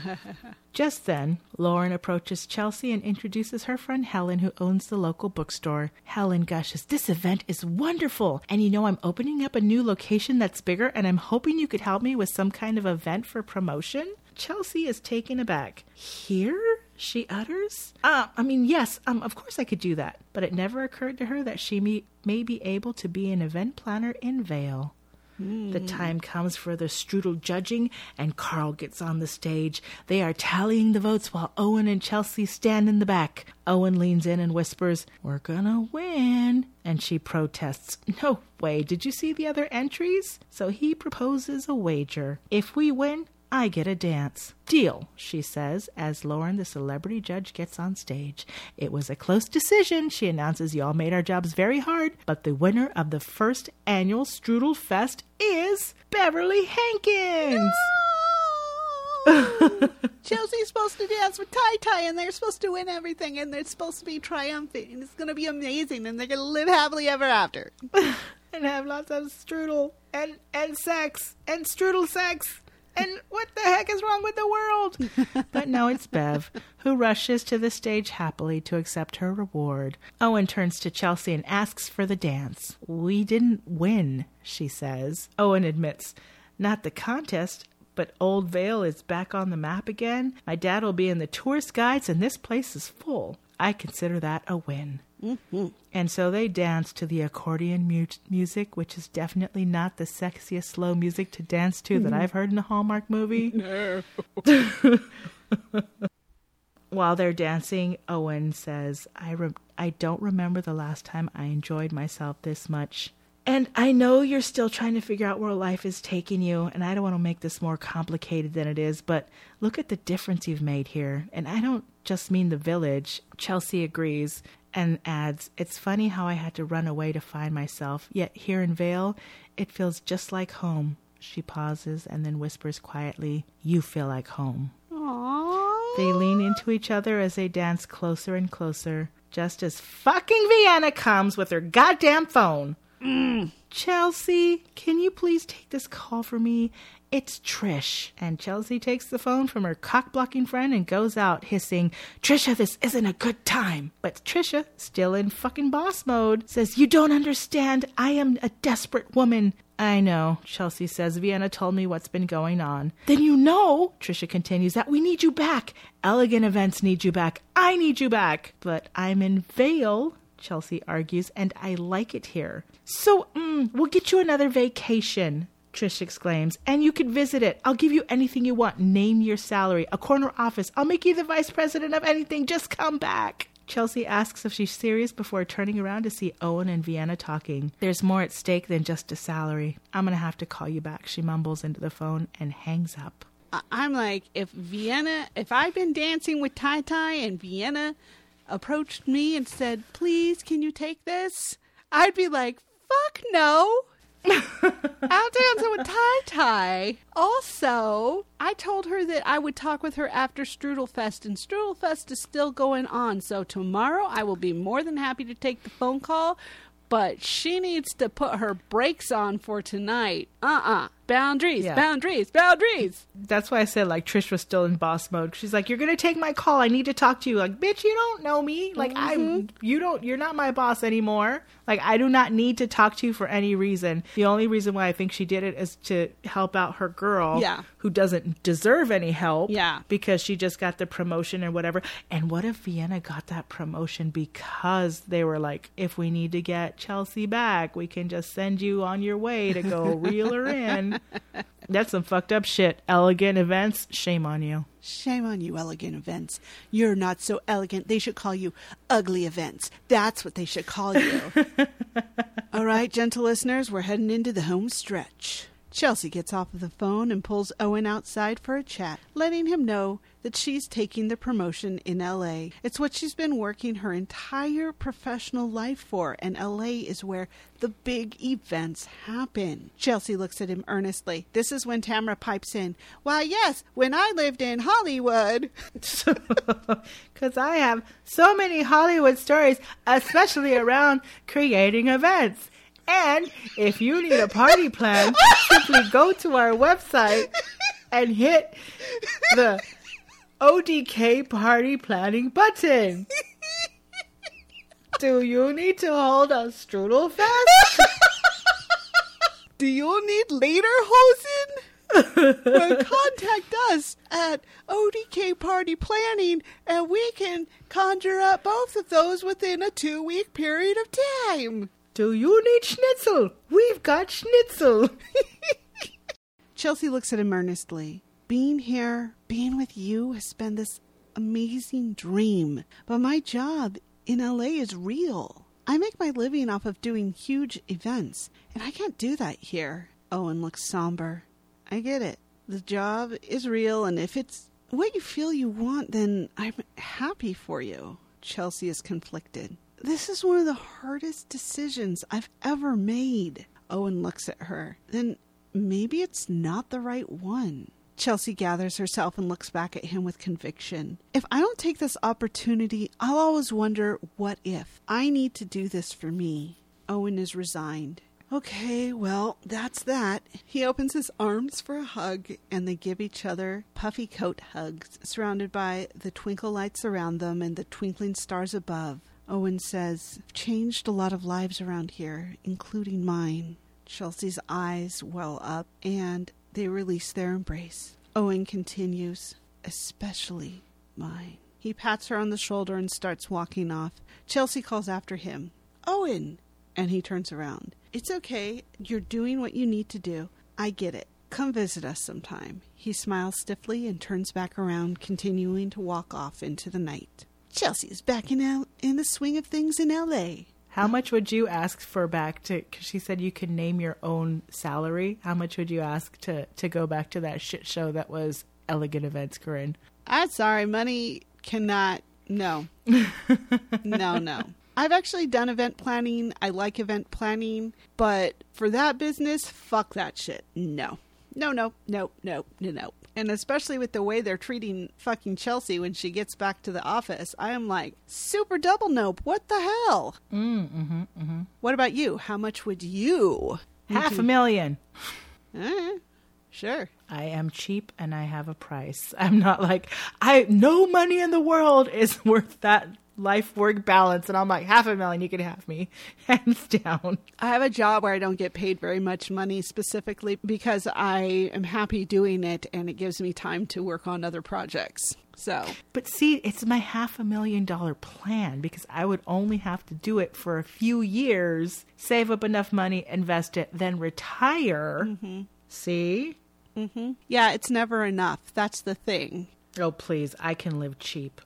Just then, Lauren approaches Chelsea and introduces her friend Helen, who owns the local bookstore. Helen gushes, this event is wonderful, and you know I'm opening up a new location that's bigger, and I'm hoping you could help me with some kind of event for promotion. Chelsea is taken aback. Here? She utters. Yes, of course I could do that. But it never occurred to her that she may be able to be an event planner in Vale. The time comes for the strudel judging, and Carl gets on the stage. They are tallying the votes while Owen and Chelsea stand in the back. Owen leans in and whispers, we're gonna win. And she protests, no way, did you see the other entries? So he proposes a wager. If we win, I get a dance. Deal, she says, as Lauren, the celebrity judge, gets on stage. It was a close decision, she announces. Y'all made our jobs very hard, but the winner of the first annual Strudel Fest is Beverly Hankins. No! Chelsea's supposed to dance with Tai, and they're supposed to win everything, and they're supposed to be triumphant, and it's going to be amazing, and they're going to live happily ever after. And have lots of strudel and sex and strudel sex. And what the heck is wrong with the world? But no, it's Bev, who rushes to the stage happily to accept her reward. Owen turns to Chelsea and asks for the dance. We didn't win, she says. Owen admits, not the contest, but Old Vale is back on the map again. My dad will be in the tourist guides, and this place is full. I consider that a win. Mm-hmm. And so they dance to the accordion music, which is definitely not the sexiest slow music to dance to that I've heard in a Hallmark movie. No. While they're dancing, Owen says, I don't remember the last time I enjoyed myself this much. And I know you're still trying to figure out where life is taking you, and I don't want to make this more complicated than it is, but look at the difference you've made here. And I don't just mean the village. Chelsea agrees and adds, it's funny how I had to run away to find myself, yet here in Vale, it feels just like home. She pauses and then whispers quietly, you feel like home. Aww. They lean into each other as they dance closer and closer, just as fucking Vienna comes with her goddamn phone. Chelsea, can you please take this call for me? It's Trish. And Chelsea takes the phone from her cock-blocking friend and goes out hissing, Trisha, this isn't a good time. But Trisha, still in fucking boss mode, says, you don't understand. I am a desperate woman. I know, Chelsea says. Vienna told me what's been going on. Then you know, Trisha continues, that we need you back. Elegant Events need you back. I need you back. But I'm in Vale, Chelsea argues, and I like it here. So, we'll get you another vacation, Trish exclaims, and you can visit it. I'll give you anything you want. Name your salary, a corner office. I'll make you the vice president of anything. Just come back. Chelsea asks if she's serious before turning around to see Owen and Vienna talking. There's more at stake than just a salary. I'm going to have to call you back, she mumbles into the phone and hangs up. I'm like, if I'd been dancing with Tai Tai and Vienna approached me and said, please, can you take this? I'd be like, fuck no. I'll dance with Tai Tai. Also, I told her that I would talk with her after Strudelfest, and Strudelfest is still going on. So tomorrow I will be more than happy to take the phone call, but she needs to put her brakes on for tonight. Boundaries, Yeah. boundaries, boundaries. That's why I said, like, Trish was still in boss mode. She's like, you're going to take my call. I need to talk to you. Like, bitch, you don't know me. Like, you're not my boss anymore. Like, I do not need to talk to you for any reason. The only reason why I think she did it is to help out her girl. Yeah. Who doesn't deserve any help. Yeah. Because she just got the promotion or whatever. And what if Vienna got that promotion because they were like, if we need to get Chelsea back, we can just send you on your way to go reel her in. That's some fucked up shit. Elegant Events, shame on you. Shame on you, Elegant Events. You're not so elegant. They should call you Ugly Events. That's what they should call you. All right, gentle listeners, we're heading into the home stretch. Chelsea gets off of the phone and pulls Owen outside for a chat, letting him know that she's taking the promotion in L.A. It's what she's been working her entire professional life for, and L.A. is where the big events happen. Chelsea looks at him earnestly. This is when Tamara pipes in, "Why, yes, when I lived in Hollywood." Because I have so many Hollywood stories, especially around creating events. And if you need a party plan, simply go to our website and hit the ODK party planning button. Do you need to hold a Strudelfest? Do you need lederhosen? Well, contact us at ODK Party Planning, and we can conjure up both of those within a 2-week period of time. Do you need schnitzel? We've got schnitzel. Chelsea looks at him earnestly. Being here, being with you has been this amazing dream. But my job in LA is real. I make my living off of doing huge events, and I can't do that here. Owen looks somber. I get it. The job is real, and if it's what you feel you want, then I'm happy for you. Chelsea is conflicted. This is one of the hardest decisions I've ever made. Owen looks at her. Then maybe it's not the right one. Chelsea gathers herself and looks back at him with conviction. If I don't take this opportunity, I'll always wonder, what if? I need to do this for me. Owen is resigned. Okay, well, that's that. He opens his arms for a hug, and they give each other puffy coat hugs, surrounded by the twinkle lights around them and the twinkling stars above. Owen says, "I've changed a lot of lives around here, including mine." Chelsea's eyes well up, and they release their embrace. Owen continues, "Especially mine." He pats her on the shoulder and starts walking off. Chelsea calls after him, "Owen!" And he turns around. "It's okay. You're doing what you need to do. I get it. Come visit us sometime." He smiles stiffly and turns back around, continuing to walk off into the night. Chelsea is back in the swing of things in L.A. How much would you ask for back to, because she said you could name your own salary. How much would you ask to go back to that shit show that was Elegant Events, Corinne? I'm sorry, money cannot, no. No. I've actually done event planning. I like event planning, but for that business, fuck that shit. No. No. And especially with the way they're treating fucking Chelsea when she gets back to the office, I am like, super double nope. What the hell? What about you? How much would you? $500,000. Sure. I am cheap and I have a price. I'm not like, no money in the world is worth that life work balance. And I'm like, $500,000, you can have me, hands down. I have a job where I don't get paid very much money specifically because I am happy doing it and it gives me time to work on other projects. So, but see, it's my $500,000 plan because I would only have to do it for a few years, save up enough money, invest it, then retire. See? Yeah, it's never enough. That's the thing. Oh, please. I can live cheap.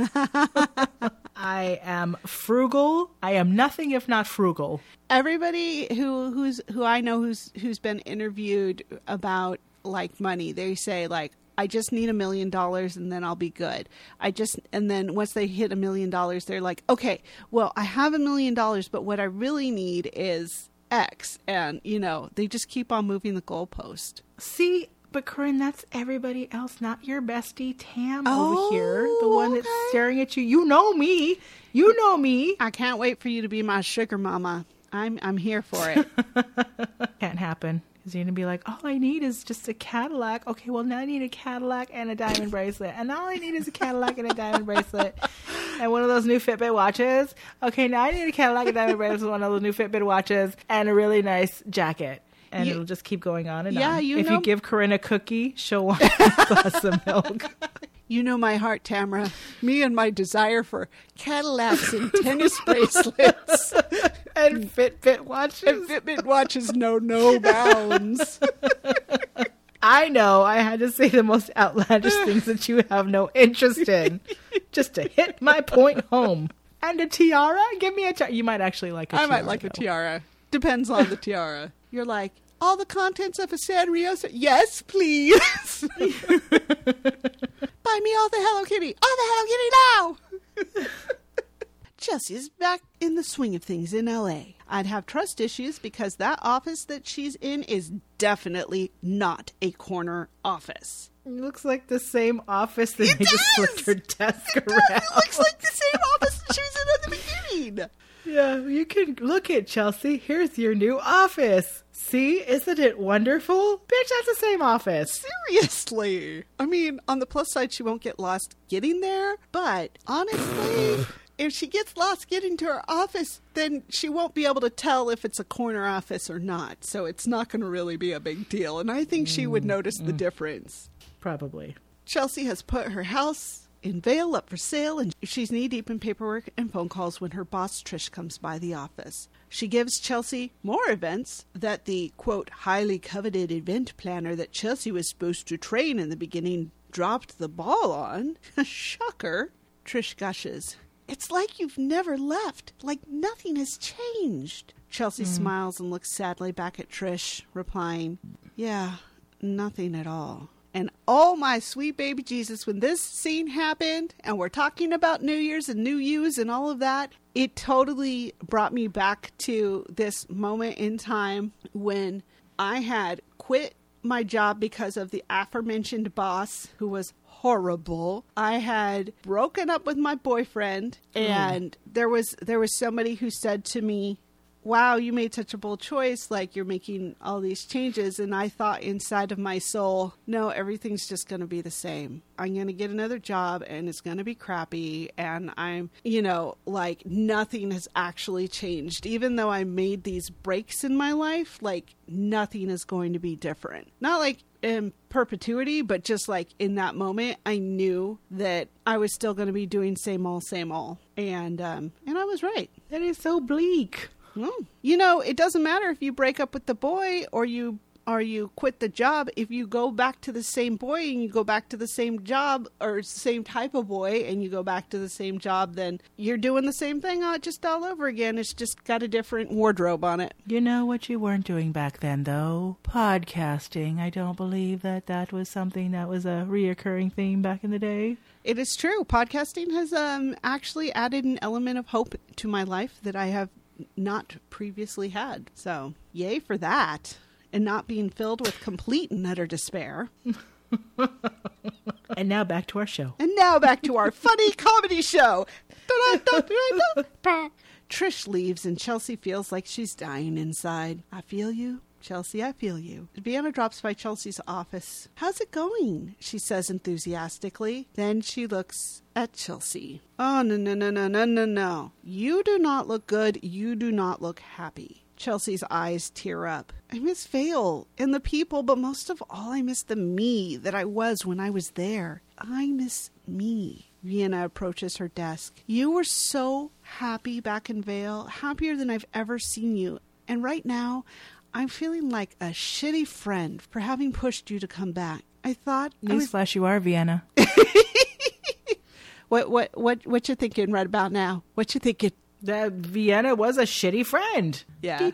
I am frugal. I am nothing if not frugal. Everybody who I know who's been interviewed about like money, they say like, I just need $1 million and then I'll be good. And then once they hit $1 million, they're like, okay, well, I have $1 million, but what I really need is X. And, they just keep on moving the goalpost. See, but Corinne, that's everybody else, not your bestie Tam over here. The one that's staring at you. You know me. I can't wait for you to be my sugar mama. I'm here for it. Can't happen. Because you're going to be like, all I need is just a Cadillac. Okay, well, now I need a Cadillac and a diamond bracelet. And all I need is a Cadillac and a diamond bracelet. And one of those new Fitbit watches. Okay, now I need a Cadillac and diamond bracelet, one of those new Fitbit watches, and a really nice jacket. And it'll just keep going on and on. If you give Corinne a cookie, she'll want a glass of milk. You know my heart, Tamara. Me and my desire for Cadillacs and tennis bracelets. And Fitbit watches. And Fitbit watches know no bounds. I know. I had to say the most outlandish things that you have no interest in. Just to hit my point home. And a tiara? Give me a tiara. You might actually like a tiara. I might like a tiara. Depends on the tiara. You're like, all the contents of a Sanriosa? Yes, please. Buy me all the Hello Kitty. All the Hello Kitty now. Chelsea is back in the swing of things in L.A. I'd have trust issues because that office that she's in is definitely not a corner office. It looks like the same office that they just flipped her desk around. It looks like the same office that she was in at the beginning. Yeah, you can look at Chelsea. Here's your new office. See, isn't it wonderful? Bitch, that's the same office. Seriously. I mean, on the plus side, she won't get lost getting there. But honestly, if she gets lost getting to her office, then she won't be able to tell if it's a corner office or not. So it's not going to really be a big deal. And I think she would notice the difference. Probably. Chelsea has put her house in Vail up for sale, and she's knee-deep in paperwork and phone calls when her boss, Trish, comes by the office. She gives Chelsea more events that the, quote, highly coveted event planner that Chelsea was supposed to train in the beginning dropped the ball on. Shocker. Trish gushes. It's like you've never left, like nothing has changed. Chelsea smiles and looks sadly back at Trish, replying, yeah, nothing at all. And oh my sweet baby Jesus, when this scene happened and we're talking about New Year's and New Yous and all of that, it totally brought me back to this moment in time when I had quit my job because of the aforementioned boss who was horrible. I had broken up with my boyfriend and there was somebody who said to me, wow, you made such a bold choice, like you're making all these changes. And I thought inside of my soul, no, everything's just going to be the same. I'm going to get another job and it's going to be crappy. And I'm, like nothing has actually changed. Even though I made these breaks in my life, like nothing is going to be different. Not like in perpetuity, but just like in that moment, I knew that I was still going to be doing same old. And I was right. That is so bleak. It doesn't matter if you break up with the boy or you or you quit the job, if you go back to the same boy and you go back to the same job or same type of boy and you go back to the same job, then you're doing the same thing just all over again. It's just got a different wardrobe on it. You know what you weren't doing back then, though? Podcasting. I don't believe that was something that was a reoccurring theme back in the day. It is true. Podcasting has actually added an element of hope to my life that I have not previously had. So, yay for that. And not being filled with complete and utter despair. And now back to our show. And now back to our funny comedy show. Trish leaves and Chelsea feels like she's dying inside. I feel you. Chelsea, I feel you. Vienna drops by Chelsea's office. How's it going? She says enthusiastically. Then she looks at Chelsea. Oh, no. You do not look good. You do not look happy. Chelsea's eyes tear up. I miss Vale and the people, but most of all, I miss the me that I was when I was there. I miss me. Vienna approaches her desk. You were so happy back in Vale, happier than I've ever seen you. And right now, I'm feeling like a shitty friend for having pushed you to come back. I thought... Newsflash, you are Vienna. What you thinking right about now? What you thinking? That Vienna was a shitty friend. Yeah.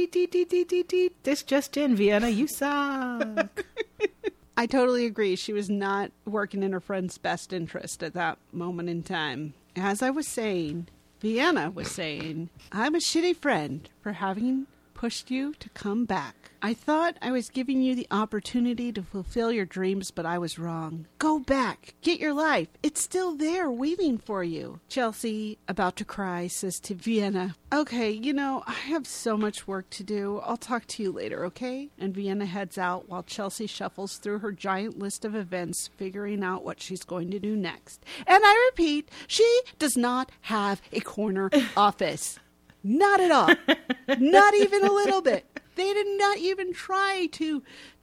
This just in, Vienna, you suck. I totally agree. She was not working in her friend's best interest at that moment in time. As I was saying, Vienna was saying, I'm a shitty friend for having pushed you to come back. I thought I was giving you the opportunity to fulfill your dreams, but I was wrong. Go back. Get your life. It's still there waiting for you. Chelsea, about to cry, says to Vienna, okay, I have so much work to do. I'll talk to you later, okay? And Vienna heads out while Chelsea shuffles through her giant list of events, figuring out what she's going to do next. And I repeat, she does not have a corner office. Not at all. Not even a little bit. They did not even try to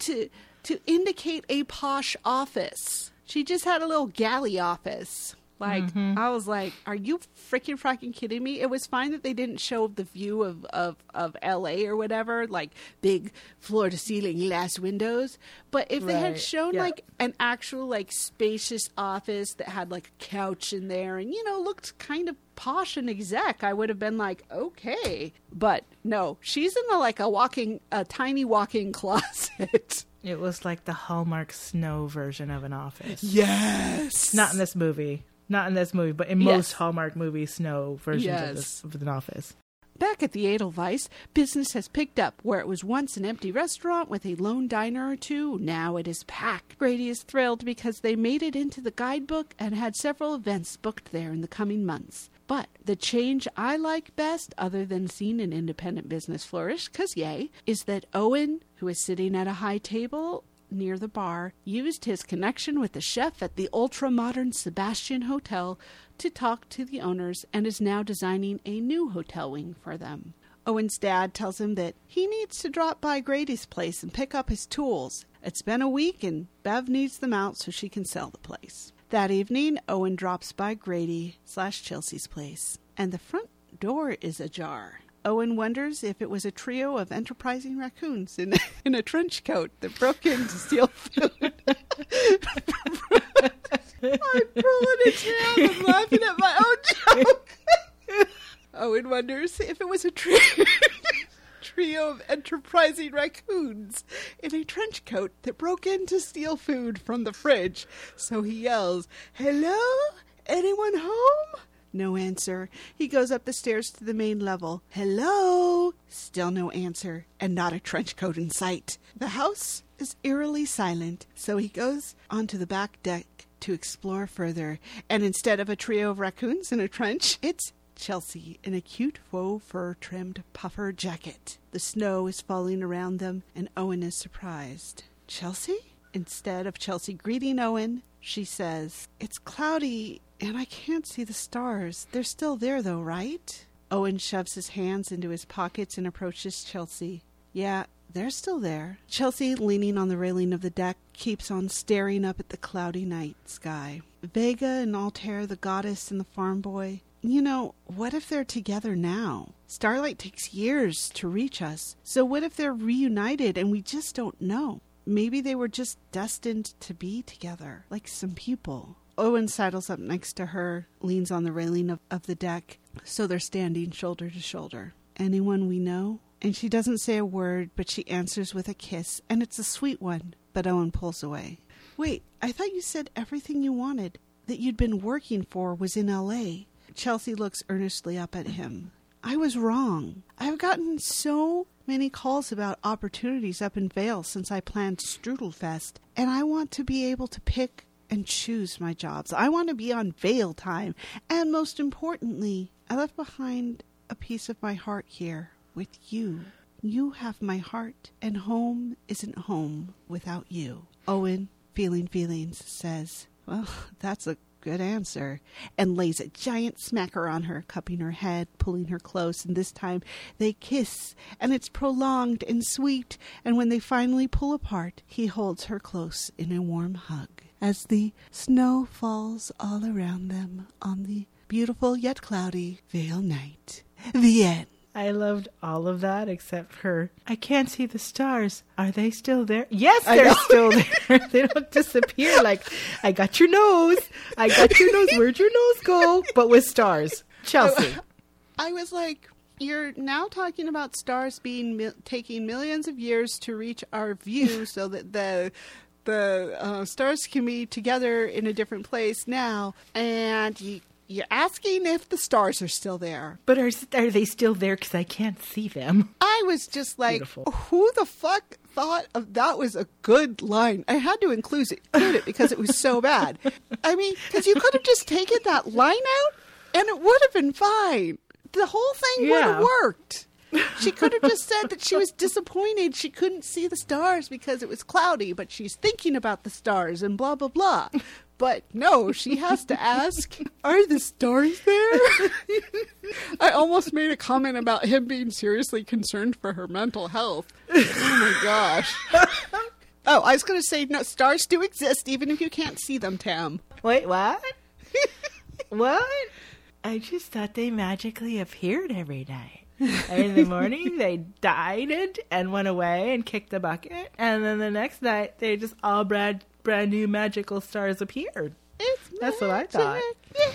indicate a posh office. She just had a little galley office. I was like, are you freaking kidding me? It was fine that they didn't show the view of LA or whatever, like big floor to ceiling glass windows. But if they had shown like an actual like spacious office that had like a couch in there and, looked kind of posh and exec, I would have been like, okay. But no, she's in a tiny walk-in closet. It was like the Hallmark Snow version of an office. Yes. Not in this movie, but in most Hallmark movie Snow versions of an office. Back at the Edelweiss, business has picked up. Where it was once an empty restaurant with a lone diner or two, now it is packed. Grady is thrilled because they made it into the guidebook and had several events booked there in the coming months. But the change I like best, other than seeing an independent business flourish, 'cause yay, is that Owen, who is sitting at a high table near the bar, used his connection with the chef at the ultra-modern Sebastian Hotel to talk to the owners and is now designing a new hotel wing for them. Owen's dad tells him that he needs to drop by Grady's place and pick up his tools. It's been a week and Bev needs them out so she can sell the place. That evening, Owen drops by Grady/Chelsea's place, and the front door is ajar. Owen wonders if it was a trio of enterprising raccoons in a trench coat that broke in to steal food. I'm pulling it down and laughing at my own joke. Owen wonders if it was a trio of enterprising raccoons in a trench coat that broke in to steal food from the fridge. So he yells, "Hello? Anyone home?" No answer. He goes up the stairs to the main level. "Hello?" Still no answer, and not a trench coat in sight. The house is eerily silent, so he goes onto the back deck to explore further, and instead of a trio of raccoons in a trench, it's Chelsea in a cute faux fur-trimmed puffer jacket. The snow is falling around them, and Owen is surprised. "Chelsea?" Instead of Chelsea greeting Owen, she says, "It's cloudy, and I can't see the stars. They're still there, though, right?" Owen shoves his hands into his pockets and approaches Chelsea. "Yeah, they're still there." Chelsea, leaning on the railing of the deck, keeps on staring up at the cloudy night sky. Vega and Altair, the goddess and the farm boy, what if they're together now? Starlight takes years to reach us. So what if they're reunited and we just don't know? Maybe they were just destined to be together, like some people. Owen sidles up next to her, leans on the railing of the deck, so they're standing shoulder to shoulder. Anyone we know? And she doesn't say a word, but she answers with a kiss, and it's a sweet one. But Owen pulls away. Wait, I thought you said everything you wanted that you'd been working for was in L.A. Chelsea looks earnestly up at him. I was wrong. I've gotten so many calls about opportunities up in Vail since I planned Strudelfest, and I want to be able to pick and choose my jobs. I want to be on Vail time, and most importantly, I left behind a piece of my heart here with you. You have my heart, and home isn't home without you. Owen, feeling feelings, says, well, that's a good answer, and lays a giant smacker on her, cupping her head, pulling her close, and this time they kiss, and it's prolonged and sweet, and when they finally pull apart, he holds her close in a warm hug as the snow falls all around them on the beautiful yet cloudy Vail night. The end. I loved all of that except for, I can't see the stars. Are they still there? Yes, they're still there. They don't disappear. Like, I got your nose. I got your nose. Where'd your nose go? But with stars. Chelsea. I was like, you're now talking about stars being taking millions of years to reach our view so that the stars can be together in a different place now. And you're asking if the stars are still there. But are they still there? Because I can't see them. I was just like, Beautiful. Who the fuck thought of that was a good line? I had to include it because it was so bad. I mean, because you could have just taken that line out and it would have been fine. The whole thing would have worked. She could have just said that she was disappointed she couldn't see the stars because it was cloudy, but she's thinking about the stars and blah, blah, blah. But no, she has to ask, are the stars there? I almost made a comment about him being seriously concerned for her mental health. Oh my gosh. Oh, I was going to say, no, stars do exist even if you can't see them, Tam. Wait, what? What? I just thought they magically appeared every night. And in the morning, they died and went away and kicked the bucket. And then the next night, they just all brand new magical stars appeared. That's what I thought. Yeah.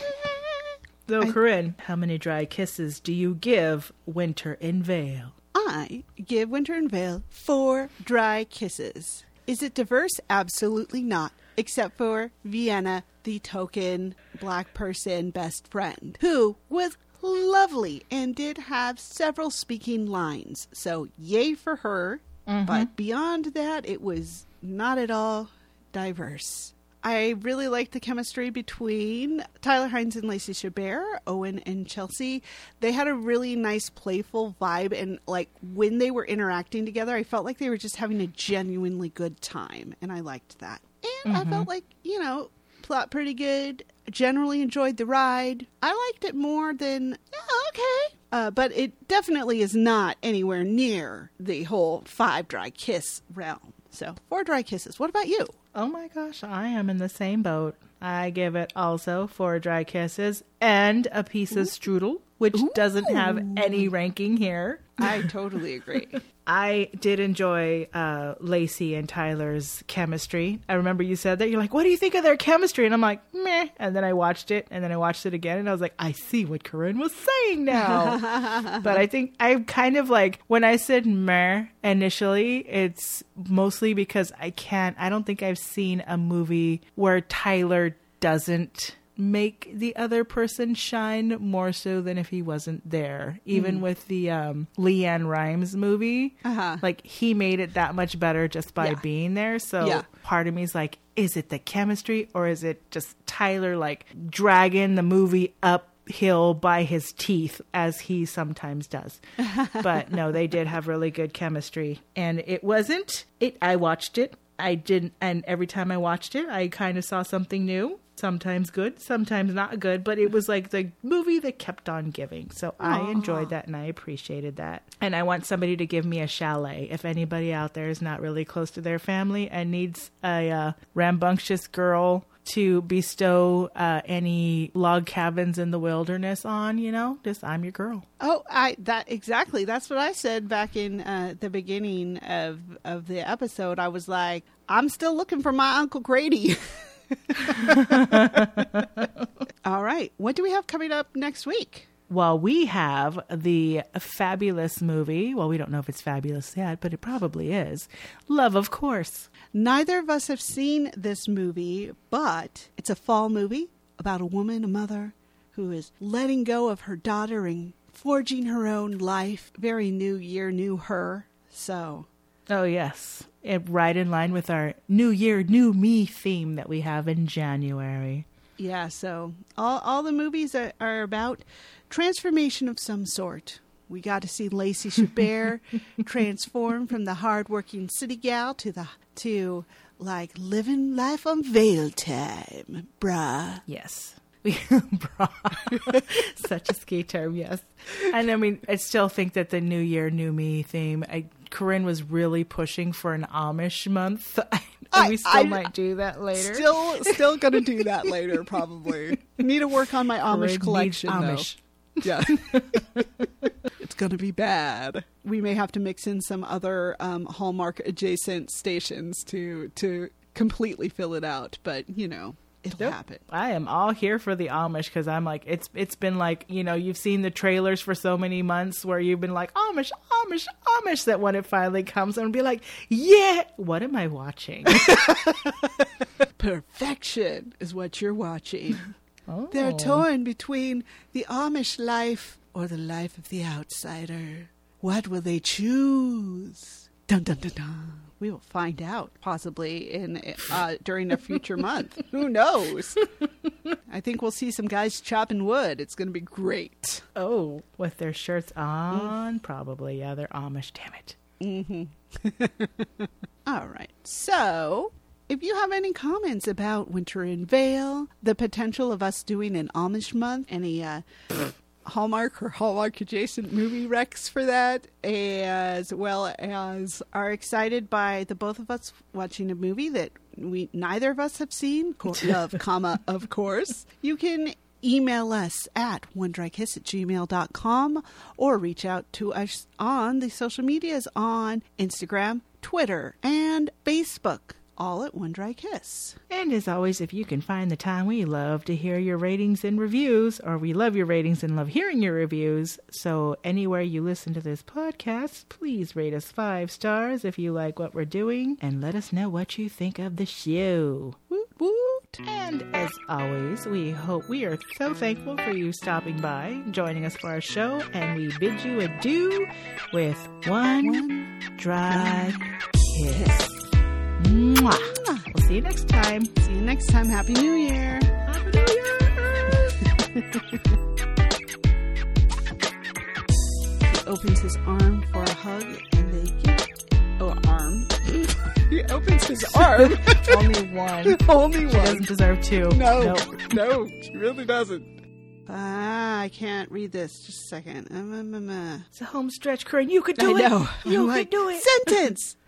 So, Corinne, how many dry kisses do you give Winter in Vail? I give Winter in Vail 4 dry kisses. Is it diverse? Absolutely not. Except for Vienna, the token black person best friend, who was lovely and did have several speaking lines. So, yay for her. Mm-hmm. But beyond that, it was not at all diverse. I really liked the chemistry between Tyler Hynes and Lacey Chabert, Owen and Chelsea. They had a really nice playful vibe, and like when they were interacting together, I felt like they were just having a genuinely good time, and I liked that. And I felt like, plot pretty good. Generally enjoyed the ride. I liked it more than, okay. But it definitely is not anywhere near the whole 5 dry kiss realm. So 4 dry kisses. What about you? Oh my gosh, I am in the same boat. I give it also 4 dry kisses and a piece of strudel, which doesn't have any ranking here. I totally agree. I did enjoy Lacey and Tyler's chemistry. I remember you said that. You're like, what do you think of their chemistry? And I'm like, meh. And then I watched it, and then I watched it again, and I was like, I see what Corinne was saying now. But I think I kind of like, when I said meh initially, it's mostly because I don't think I've seen a movie where Tyler doesn't make the other person shine more so than if he wasn't there. Even with the Leanne Rimes movie, like he made it that much better just by being there. So part of me is like, is it the chemistry or is it just Tyler like dragging the movie uphill by his teeth as he sometimes does? But no, they did have really good chemistry, and I watched it. I didn't, and every time I watched it, I kind of saw something new. Sometimes good, sometimes not good, but it was like the movie that kept on giving. So I enjoyed that and I appreciated that. And I want somebody to give me a chalet. If anybody out there is not really close to their family and needs a rambunctious girl to bestow any log cabins in the wilderness on, just I'm your girl. Oh, exactly. That's what I said back in the beginning of the episode. I was like, I'm still looking for my Uncle Grady. All right. What do we have coming up next week? Well, we have the fabulous movie. Well, we don't know if it's fabulous yet, but it probably is. Love, of Course. Neither of us have seen this movie, but it's a fall movie about a woman, a mother, who is letting go of her daughter and forging her own life. Very new year, new her. So. Oh, yes. Right in line with our New Year, New Me theme that we have in January. Yeah, so all the movies are about transformation of some sort. We got to see Lacey Chabert transform from the hardworking city gal to like living life on Veil time, brah. Yes. Brah. Such a ski term, yes. And I mean, I still think that the New Year, New Me theme, Corinne was really pushing for an Amish month. We still might do that later. Still going to do that later, probably. Need to work on my Amish collection, Amish. Though. Yeah. It's going to be bad. We may have to mix in some other Hallmark adjacent stations to completely fill it out, but it'll happen. I am all here for the Amish because I'm like, it's been like, you've seen the trailers for so many months where you've been like, Amish, Amish, Amish, that when it finally comes, I'm going to be like, yeah, what am I watching? Perfection is what you're watching. Oh. They're torn between the Amish life or the life of the outsider. What will they choose? Dun, dun, dun, dun. We will find out, possibly during a future month. Who knows? I think we'll see some guys chopping wood. It's going to be great. Oh, with their shirts on? Probably. Yeah, they're Amish. Damn it. Mm-hmm. All right. So, if you have any comments about Winter in Vale, the potential of us doing an Amish month, any Hallmark or Hallmark adjacent movie recs for that, as well as are excited by the both of us watching a movie that neither of us have seen, Love, of course, you can email us at onedrykiss@gmail.com or reach out to us on the social medias on Instagram, Twitter, and Facebook. All at One Dry Kiss. And as always, if you can find the time, we love to hear your ratings and reviews, or we love your ratings and love hearing your reviews. So anywhere you listen to this podcast, please rate us 5 stars if you like what we're doing, and let us know what you think of the show. Woot woot. And as always, we are so thankful for you stopping by, joining us for our show, and we bid you adieu with one dry kiss. Mwah. We'll see you next time. See you next time. Happy New Year. Happy New Year. He opens his arm for a hug and they get arm. He opens his arm. Only one. Only one. She doesn't deserve 2. No, she really doesn't. I can't read this. Just a second. It's a home stretch, Corinne. You could do it. I know. You could do it. Sentence.